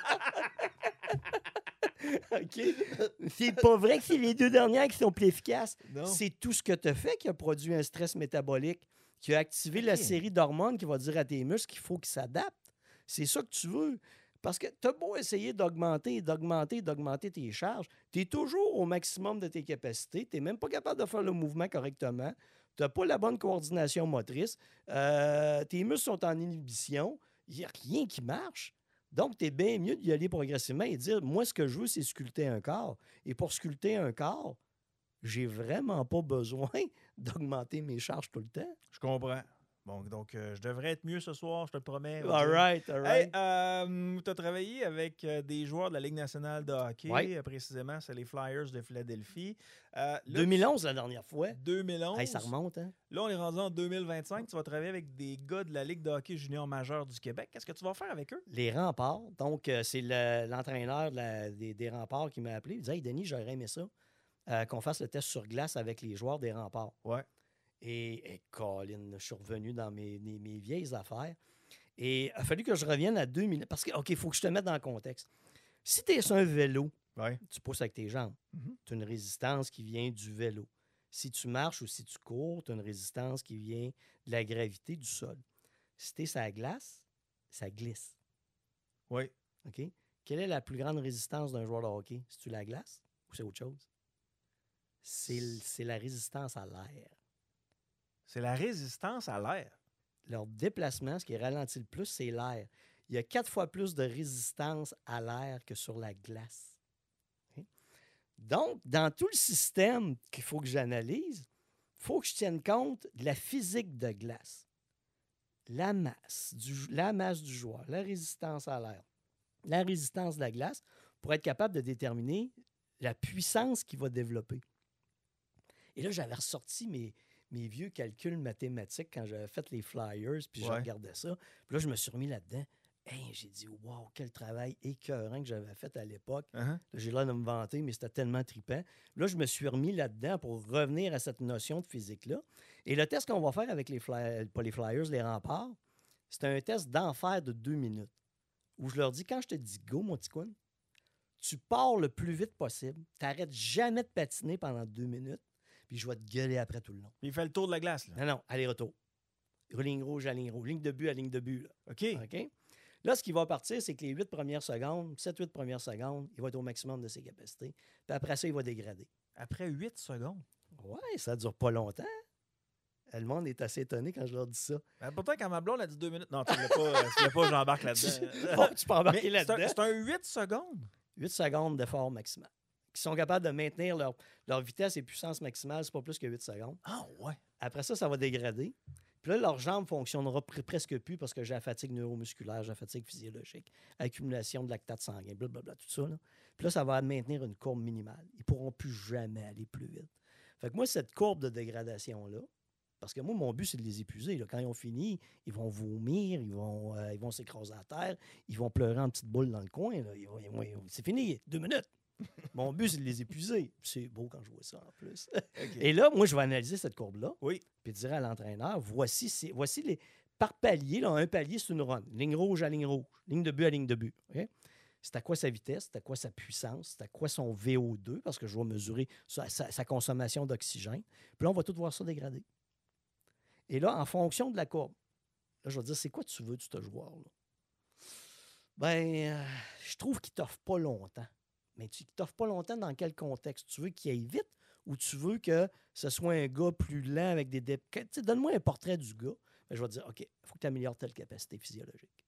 OK? C'est pas vrai que c'est les deux dernières qui sont plus efficaces. Non. C'est tout ce que tu as fait qui a produit un stress métabolique, qui a activé OK. la série d'hormones qui va dire à tes muscles qu'il faut qu'ils s'adaptent. C'est ça que tu veux. Parce que tu as beau essayer d'augmenter, d'augmenter, d'augmenter tes charges, tu es toujours au maximum de tes capacités. Tu n'es même pas capable de faire le mouvement correctement. Tu n'as pas la bonne coordination motrice. Euh, tes muscles sont en inhibition. Il n'y a rien qui marche. Donc, tu es bien mieux d'y aller progressivement et dire, moi, ce que je veux, c'est sculpter un corps. Et pour sculpter un corps, j'ai vraiment pas besoin d'augmenter mes charges tout le temps. Je comprends. Bon, donc, euh, je devrais être mieux ce soir, je te le promets. All right, all right. Hey, euh, tu as travaillé avec euh, des joueurs de la Ligue nationale de hockey. Ouais. Euh, précisément, c'est les Flyers de Philadelphie. Euh, là, deux mille onze, la dernière fois. deux mille onze. Hey, ça remonte, hein? Là, on est rendu en deux mille vingt-cinq. Tu vas travailler avec des gars de la Ligue de hockey junior majeur du Québec. Qu'est-ce que tu vas faire avec eux? Les remparts. Donc, euh, c'est le- l'entraîneur de la- des, des remparts qui m'a appelé. Il dit, hey, Denis, j'aurais aimé ça, euh, qu'on fasse le test sur glace avec les joueurs des remparts. Ouais. Et, et Colin, je suis revenu dans mes, mes- mes vieilles affaires. Et il a fallu que je revienne à deux mille. Parce que, OK, il faut que je te mette dans le contexte. Si tu es sur un vélo, Ouais. tu pousses avec tes jambes. Mhm. Tu as une résistance qui vient du vélo. Si tu marches ou si tu cours, tu as une résistance qui vient de la gravité du sol. Si tu es sur la glace, ça glisse. Oui. OK? Quelle est la plus grande résistance d'un joueur de hockey? C'est-tu la glace ou c'est autre chose? C'est l- c'est la résistance à l'air. C'est la résistance à l'air. Leur déplacement, ce qui ralentit le plus, c'est l'air. Il y a quatre fois plus de résistance à l'air que sur la glace. OK? Donc, dans tout le système qu'il faut que j'analyse, il faut que je tienne compte de la physique de glace. La masse du, la masse du joueur, la résistance à l'air, la résistance de la glace, pour être capable de déterminer la puissance qu'il va développer. Et là, j'avais ressorti mes, mes vieux calculs mathématiques quand j'avais fait les Flyers, puis je Ouais. regardais ça. Puis là, je me suis remis là-dedans. Hey, j'ai dit, wow, quel travail écœurant que j'avais fait à l'époque. Uh-huh. Là, j'ai l'air de me vanter, mais c'était tellement trippant. Là, je me suis remis là-dedans pour revenir à cette notion de physique-là. Et le test qu'on va faire avec les Flyers, pas les Flyers, les remparts, c'est un test d'enfer de deux minutes. Où je leur dis, quand je te dis go, mon petit coin, tu pars le plus vite possible, tu n'arrêtes jamais de patiner pendant deux minutes, puis je vais te gueuler après tout le long. Il fait le tour de la glace. Là. Non, non, aller-retour. Ligne rouge à ligne rouge. Ligne de but à ligne de but. Là. OK. OK? Là, ce qui va partir, c'est que les huit premières secondes, sept huit premières secondes, il va être au maximum de ses capacités. Puis après ça, il va dégrader. Après huit secondes. Ouais, ça dure pas longtemps. Le monde est assez étonné quand je leur dis ça. Ben, pourtant, quand ma blonde a dit deux minutes. Non, tu ne voulais pas, tu voulais pas j'embarque là-dedans. Bon, tu peux embarquer Mais c'est un- là-dedans. C'est un huit secondes. huit secondes d'effort maximal. Qui sont capables de maintenir leur, leur vitesse et puissance maximale, c'est pas plus que huit secondes. Ah ouais. Après ça, ça va dégrader. Puis là, leur jambe ne fonctionnera pr- presque plus parce que j'ai la fatigue neuromusculaire, j'ai la fatigue physiologique, accumulation de lactate sanguin, blablabla, tout ça. Là. Puis là, ça va maintenir une courbe minimale. Ils ne pourront plus jamais aller plus vite. Fait que moi, cette courbe de dégradation-là, parce que moi, mon but, c'est de les épuiser. Là. Quand ils ont fini, ils vont vomir, ils vont euh, ils vont s'écraser à terre, ils vont pleurer en petites boules dans le coin. Là. Ils vont- ils vont- ils vont- c'est fini, deux minutes. Mon but, c'est de les épuiser. C'est beau quand je vois ça en plus. Et là, moi, je vais analyser cette courbe-là. Oui. Puis dire à l'entraîneur, voici, c'est- voici les. Par palier, là, un palier, c'est une run. Ligne rouge à ligne rouge. Ligne de but à ligne de but. OK? C'est à quoi sa vitesse, c'est à quoi sa puissance, c'est à quoi son V O deux, parce que je vais mesurer sa, sa- sa consommation d'oxygène. Puis là, on va tout voir ça dégrader. Et là, en fonction de la courbe, Là, je vais dire, c'est quoi tu veux de ce joueur-là? Ben, euh, je trouve qu'il t'offre pas longtemps. Mais tu ne t'offres pas longtemps dans quel contexte? Tu veux qu'il aille vite ou tu veux que ce soit un gars plus lent avec des... Dé... Donne-moi un portrait du gars. Ben, je vais te dire, OK, il faut que tu améliores telle capacité physiologique.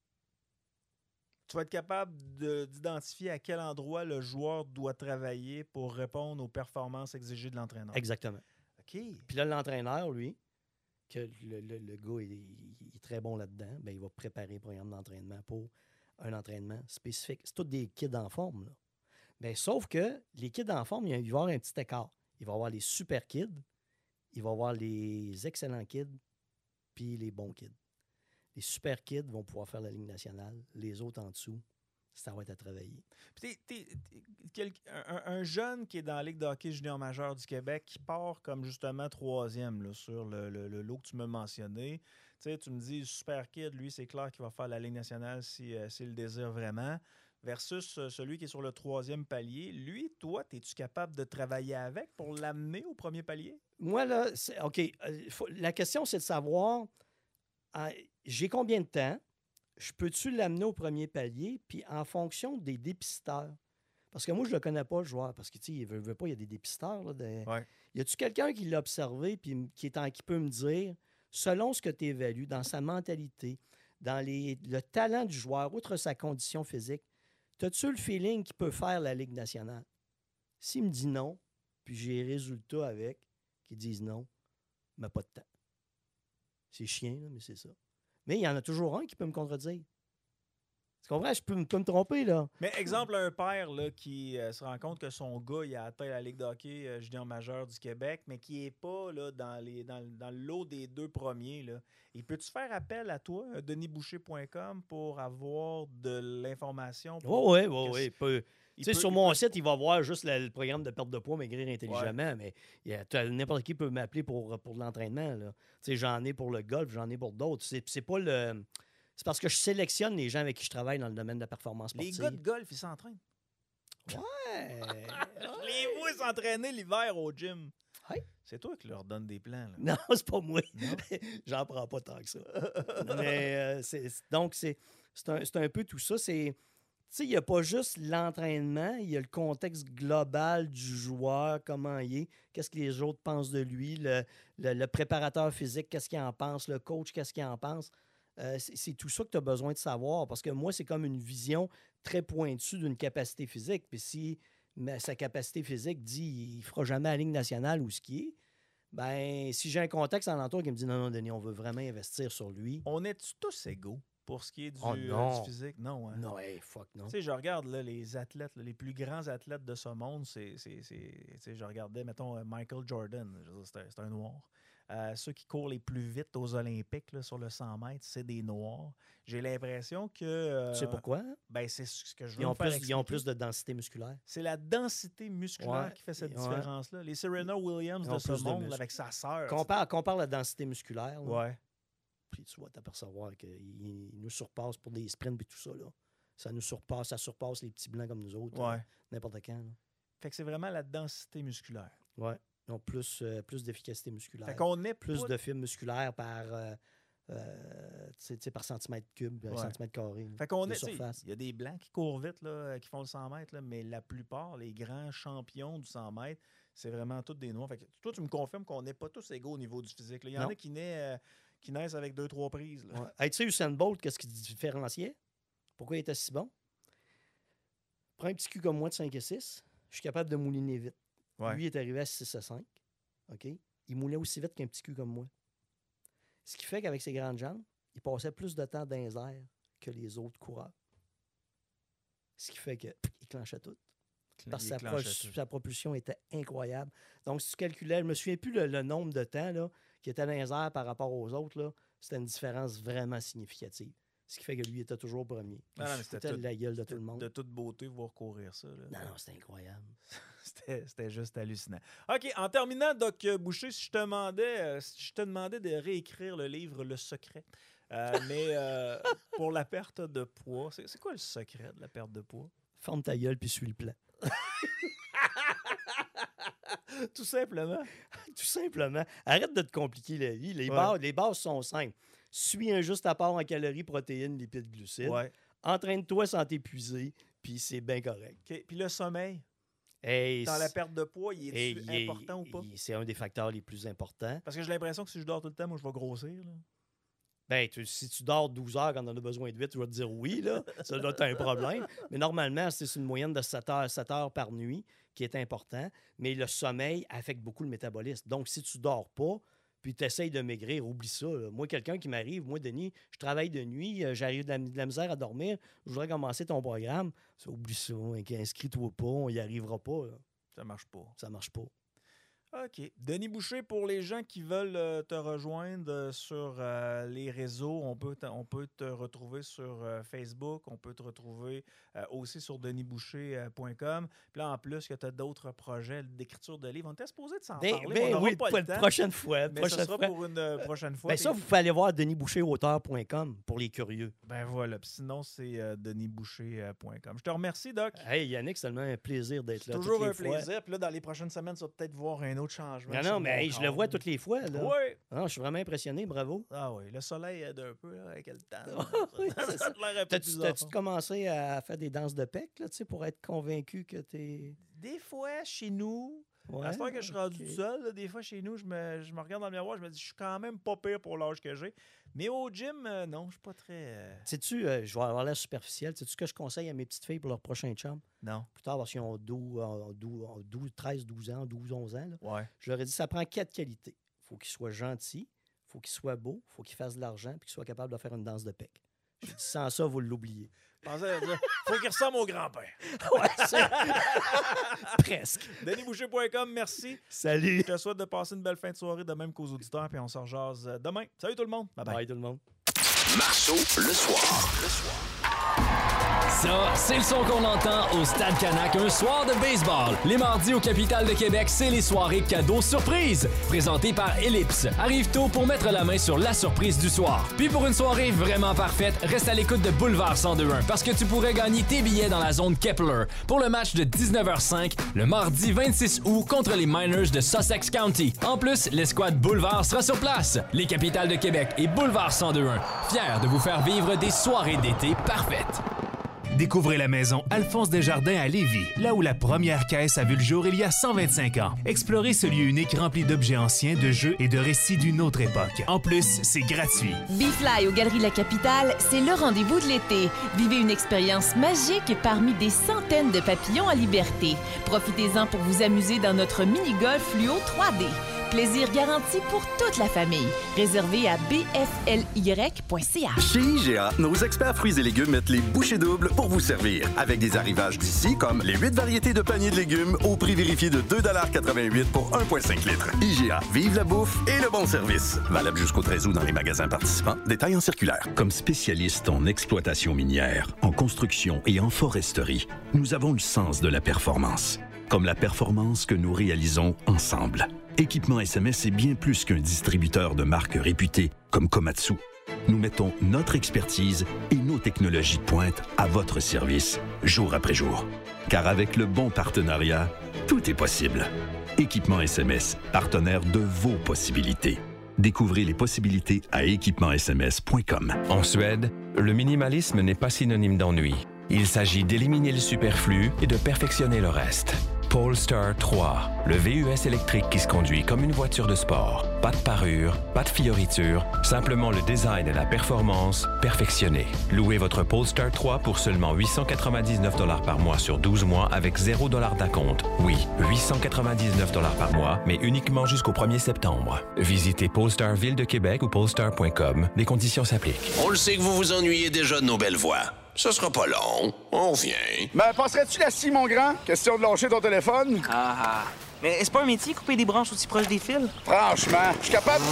Tu vas être capable de, d'identifier à quel endroit le joueur doit travailler pour répondre aux performances exigées de l'entraîneur. Exactement. OK. Puis là, l'entraîneur, lui, que le, le, le gars il, il est très bon là-dedans, ben, il va préparer un programme d'entraînement pour un entraînement spécifique. C'est tous des kids en forme, là. Ben, sauf que les kids en forme, il va y avoir un petit écart. Il va y avoir les super kids, il va y avoir les excellents kids, puis les bons kids. Les super kids vont pouvoir faire la Ligue nationale. Les autres en dessous, ça va être à travailler. Puis t'es, t'es, t'es, quel, un, un jeune qui est dans la Ligue de hockey junior majeur du Québec, qui part comme justement troisième là, sur le, le, le lot que tu m'as mentionné. Tu sais, tu me dis, super kid, lui, c'est clair qu'il va faire la Ligue nationale si, euh, s'il le désire vraiment. Versus euh, celui qui est sur le troisième palier. Lui, toi, es-tu capable de travailler avec pour l'amener au premier palier? Moi, là, c'est, OK. Euh, faut, la question, c'est de savoir, euh, j'ai combien de temps? Je peux-tu l'amener au premier palier? Puis en fonction des dépisteurs. Parce que moi, je ne le connais pas, le joueur. Parce que, tu sais, il veut, veut pas, il y a des dépisteurs. Là, de... ouais. Y a-tu quelqu'un qui l'a observé puis qui, est en, qui peut me dire, selon ce que tu évalues, dans sa mentalité, dans les, le talent du joueur, outre sa condition physique, as-tu le feeling qu'il peut faire la Ligue nationale? S'il me dit non, puis j'ai les résultats avec, qui disent non, mais pas de temps. C'est chiant, là, mais c'est ça. Mais il y en a toujours un qui peut me contredire. Tu comprends? Je peux, me, peux me tromper, là. Mais exemple, un père là, qui euh, se rend compte que son gars il a atteint la Ligue de hockey euh, junior majeur du Québec, mais qui n'est pas là, dans, les, dans, dans le lot des deux premiers. Là. Il peut-tu faire appel à toi, euh, denis boucher point com, pour avoir de l'information? Oui, oui, oui. oui. Peut... Tu sais, peut, sur mon peut... site, il va voir juste le, le programme de perte de poids, maigrir intelligemment, ouais. Mais il y a, n'importe qui peut m'appeler pour, pour de l'entraînement. Là. Tu sais, j'en ai pour le golf, j'en ai pour d'autres. C'est, c'est pas le... C'est parce que je sélectionne les gens avec qui je travaille dans le domaine de la performance sportive. Les gars de golf, ils s'entraînent. Ouais! Je les vois s'entraîner l'hiver au gym. Ouais. C'est toi qui leur donne des plans. Là. Non, c'est pas moi. J'en prends pas tant que ça. Mais euh, c'est, donc, c'est, c'est, un, c'est un peu tout ça. C'est, tu sais, il n'y a pas juste l'entraînement, il y a le contexte global du joueur, comment il est, qu'est-ce que les autres pensent de lui, le, le, le préparateur physique, qu'est-ce qu'il en pense, le coach, qu'est-ce qu'il en pense. Euh, c'est, c'est tout ça que tu as besoin de savoir, parce que moi, c'est comme une vision très pointue d'une capacité physique. Puis si mais sa capacité physique dit qu'il ne fera jamais la Ligue nationale ou skier, ben si j'ai un contexte en entour qui me dit non, non, Denis, on veut vraiment investir sur lui. On est tous égaux pour ce qui est du, oh, euh, du physique? Non, hein? Non, hey, fuck, non. Tu sais, je regarde là, les athlètes, là, les plus grands athlètes de ce monde, c'est, c'est, c'est, c'est je regardais, mettons, Michael Jordan, c'est un, c'est un noir. Euh, ceux qui courent les plus vite aux Olympiques là, sur le cent mètres, c'est des noirs. J'ai l'impression que... Euh, tu sais pourquoi? Ben, c'est ce que je veux ils ont, faire plus, ils ont plus de densité musculaire. C'est la densité musculaire ouais, qui fait cette ouais. différence-là. Les Serena Williams de ce monde, là, avec sa sœur... Compare, compare la densité musculaire. Là. Ouais. Puis tu vas t'apercevoir qu'il nous surpasse pour des sprints et tout ça. Là. Ça nous surpasse, ça surpasse les petits blancs comme nous autres. Ouais. Là, n'importe quand. Là. Fait que c'est vraiment la densité musculaire. Ouais. Ils ont plus, euh, plus d'efficacité musculaire. Fait qu'on est plus pas... de fibres musculaires par, euh, euh, t'sais, t'sais, par centimètre cube, ouais. centimètre carré. Fait qu'on est, il y a des blancs qui courent vite, là, qui font le cent mètres, là, mais la plupart, les grands champions du cent mètres, c'est vraiment tous des noirs. Fait que toi, tu me confirmes qu'on n'est pas tous égaux au niveau du physique. Là. Il y en non. a qui, naissent, euh, qui naissent avec deux, trois prises. Là. Ouais. Hey, tu sais, Usain Bolt, qu'est-ce qui différenciait? Pourquoi il était si bon? Prends un petit cul comme moi de cinq et six, je suis capable de mouliner vite. Ouais. Lui, il est arrivé à six et cinq. OK? Il moulait aussi vite qu'un petit cul comme moi. Ce qui fait qu'avec ses grandes jambes, il passait plus de temps dans les airs que les autres coureurs. Ce qui fait qu'il clenchait tout. Parce que sa, pro- sa propulsion était incroyable. Donc, si tu calculais, je ne me souviens plus le, le nombre de temps là, qui était dans les airs par rapport aux autres, là, c'était une différence vraiment significative. Ce qui fait que lui était toujours premier. Il non, non, c'était tout, la gueule de tout le monde. De toute beauté, voir courir ça. Là. Non, non, c'était incroyable. c'était, c'était juste hallucinant. OK, en terminant, Doc Boucher, si je te demandais, euh, si je te demandais de réécrire le livre Le Secret, euh, mais euh, pour la perte de poids, c'est, c'est quoi le secret de la perte de poids? Ferme ta gueule puis suis le plan. Tout simplement. Tout simplement. Arrête de te compliquer la vie. Les, ouais. bases, les bases sont simples. suis un juste apport en calories, protéines, lipides, glucides. Ouais. Entraîne-toi sans t'épuiser, puis c'est bien correct. OK. Puis le sommeil, Hey, dans la perte de poids, il hey, est-tu il est- important ou pas? il- C'est un des facteurs les plus importants. Parce que j'ai l'impression que si je dors tout le temps, moi, je vais grossir. Là. Ben, tu- si tu dors douze heures quand on a besoin de huit, tu vas te dire oui, là. Ça doit être un problème. Mais normalement, c'est une moyenne de sept heures, sept heures par nuit qui est important. Mais le sommeil affecte beaucoup le métabolisme. Donc, si tu dors pas, puis tu essayes de maigrir, oublie ça. Là. Moi, quelqu'un qui m'arrive, moi, Denis, je travaille de nuit, euh, j'arrive de la, de la misère à dormir, je voudrais commencer ton programme. Ça, oublie ça. Hein, inscris-toi pas, on n'y arrivera pas. Là. Ça marche pas. Ça marche pas. OK. Denis Boucher, pour les gens qui veulent euh, te rejoindre euh, sur euh, les réseaux, on peut, t- on peut te retrouver sur euh, Facebook, on peut te retrouver euh, aussi sur denis boucher point com. Puis là, en plus, que tu as d'autres projets d'écriture de livres. On était supposé de s'en Ben, parler, ben mais on n'aura oui, pas pour le une temps. prochaine fois. Mais prochaine ce sera fois. pour une euh, prochaine fois. Ben, ça, Puis- vous pouvez aller voir denis boucher auteur point com pour les curieux. Ben voilà. Puis sinon, c'est euh, denis boucher point com. Je te remercie, Doc. Hey, Yannick, c'est tellement un plaisir d'être là. Toujours toutes les un fois. plaisir. Puis là, dans les prochaines semaines, tu vas peut-être voir un autre changement. Non, sur non, mon mais hey, je le corps. vois toutes les fois. Là. Oui. Non, je suis vraiment impressionné, bravo. Ah oui, le soleil aide un peu là, avec le temps. Oui, c'est ça ça. a l'air un peu T'as-tu bizarre. t'as-tu commencé à faire des danses de pec là, tu sais, pour être convaincu que t'es. Des fois, chez nous, Ouais, à ce temps que je suis rendu ok. tout seul, là, des fois, chez nous, je me, je me regarde dans le miroir, je me dis, je suis quand même pas pire pour l'âge que j'ai. Mais au gym, euh, non, je suis pas très... euh, Sais-tu, euh, je vais avoir l'air superficiel, sais-tu ce que je conseille à mes petites filles pour leur prochain chum? Non. Plus tard, parce qu'ils ont douze, euh, douze, douze, treize, douze ans, douze, onze ans. Là. Ouais. Je leur ai dit, ça prend quatre qualités. Il faut qu'ils soient gentils, il faut qu'ils soient beaux, il faut qu'ils fassent de l'argent, puis qu'ils soient capables de faire une danse de pec. J'ai dit, sans ça, vous l'oubliez. Je pensais à dire, faut qu'il ressemble au grand-père. Ouais, c'est- Presque. denis boucher point com, merci. Salut. Je te souhaite de passer une belle fin de soirée, de même qu'aux auditeurs, puis on se rejase euh, demain. Salut tout le monde. Bye bye. Bye tout le monde. Marceau, le soir. Le soir. Ça, c'est le son qu'on entend au Stade Canac un soir de baseball. Les mardis au Capitale de Québec, c'est les soirées cadeaux surprises. Présentées par Ellipse. Arrive tôt pour mettre la main sur la surprise du soir. Puis pour une soirée vraiment parfaite, reste à l'écoute de Boulevard cent deux un parce que tu pourrais gagner tes billets dans la zone Kepler pour le match de dix-neuf heures cinq le mardi vingt-six août contre les Miners de Sussex County. En plus, l'escouade Boulevard sera sur place. Les Capitales de Québec et Boulevard cent deux un, fiers de vous faire vivre des soirées d'été parfaites. Découvrez la maison Alphonse Desjardins à Lévis, là où la première caisse a vu le jour il y a cent vingt-cinq ans. Explorez ce lieu unique rempli d'objets anciens, de jeux et de récits d'une autre époque. En plus, c'est gratuit. B-Fly aux Galeries La Capitale, c'est le rendez-vous de l'été. Vivez une expérience magique parmi des centaines de papillons à liberté. Profitez-en pour vous amuser dans notre mini-golf fluo trois D. Plaisir garanti pour toute la famille. Réservé à b f l y point c h. Chez I G A, nos experts fruits et légumes mettent les bouchées doubles pour vous servir. Avec des arrivages d'ici, comme les huit variétés de paniers de légumes au prix vérifié de deux dollars quatre-vingt-huit pour un virgule cinq litres. I G A, vive la bouffe et le bon service. Valable jusqu'au treize août dans les magasins participants. Détails en circulaire. Comme spécialiste en exploitation minière, en construction et en foresterie, nous avons le sens de la performance. Comme la performance que nous réalisons ensemble. Équipement S M S est bien plus qu'un distributeur de marques réputées comme Komatsu. Nous mettons notre expertise et nos technologies de pointe à votre service, jour après jour. Car avec le bon partenariat, tout est possible. Équipement S M S, partenaire de vos possibilités. Découvrez les possibilités à équipement s m s point com. En Suède, le minimalisme n'est pas synonyme d'ennui. Il s'agit d'éliminer le superflu et de perfectionner le reste. Polestar trois, le V U S électrique qui se conduit comme une voiture de sport. Pas de parure, pas de fioriture, simplement le design et la performance perfectionnés. Louez votre Polestar trois pour seulement huit cent quatre-vingt-dix-neuf dollars par mois sur douze mois avec zéro dollar d'acompte. Oui, huit cent quatre-vingt-dix-neuf dollars par mois, mais uniquement jusqu'au premier septembre. Visitez Polestar Ville de Québec ou polestar point com. Des conditions s'appliquent. On le sait que vous vous ennuyez déjà de nos belles voix. Ce sera pas long. On vient. Ben, passerais-tu la scie, mon grand? Question de lâcher ton téléphone? Ah ah. Mais c'est pas un métier, couper des branches aussi proches des fils? Franchement, je suis capable...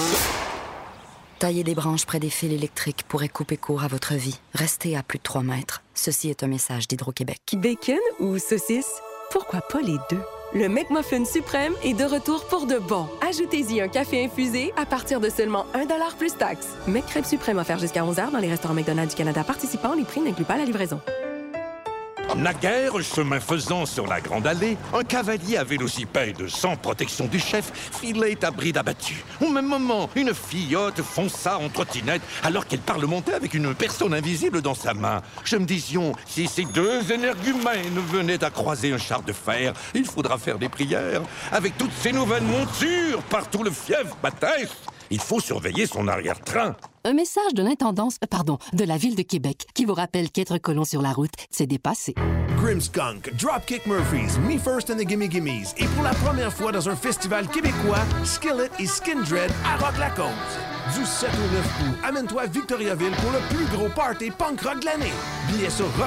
Tailler des branches près des fils électriques pourrait couper court à votre vie. Restez à plus de trois mètres. Ceci est un message d'Hydro-Québec. Bacon ou saucisse? Pourquoi pas les deux? Le McMuffin suprême est de retour pour de bon. Ajoutez-y un café infusé à partir de seulement un dollar plus taxe. McCrêpe suprême offert jusqu'à onze heures dans les restaurants McDonald's du Canada participants. Les prix n'incluent pas la livraison. Naguère, chemin faisant sur la Grande Allée, un cavalier à vélocipède sans protection du chef filait à bride abattue. Au même moment, une fillotte fonça en trottinette alors qu'elle parlementait avec une personne invisible dans sa main. Je me disions, si ces deux énergumènes venaient à croiser un char de fer, il faudra faire des prières. Avec toutes ces nouvelles montures, partout le fief bataille, il faut surveiller son arrière-train. Un message de l'intendance, euh, pardon, de la Ville de Québec qui vous rappelle qu'être colon sur la route, c'est dépassé. Grimmskunk, Dropkick Murphys, Me First and the Gimme Gimmes. Et pour la première fois dans un festival québécois, Skillet et Skindred à Rock-la-Côte. Du sept au neuf août, amène-toi à Victoriaville pour le plus gros party punk rock de l'année. Billets sur rock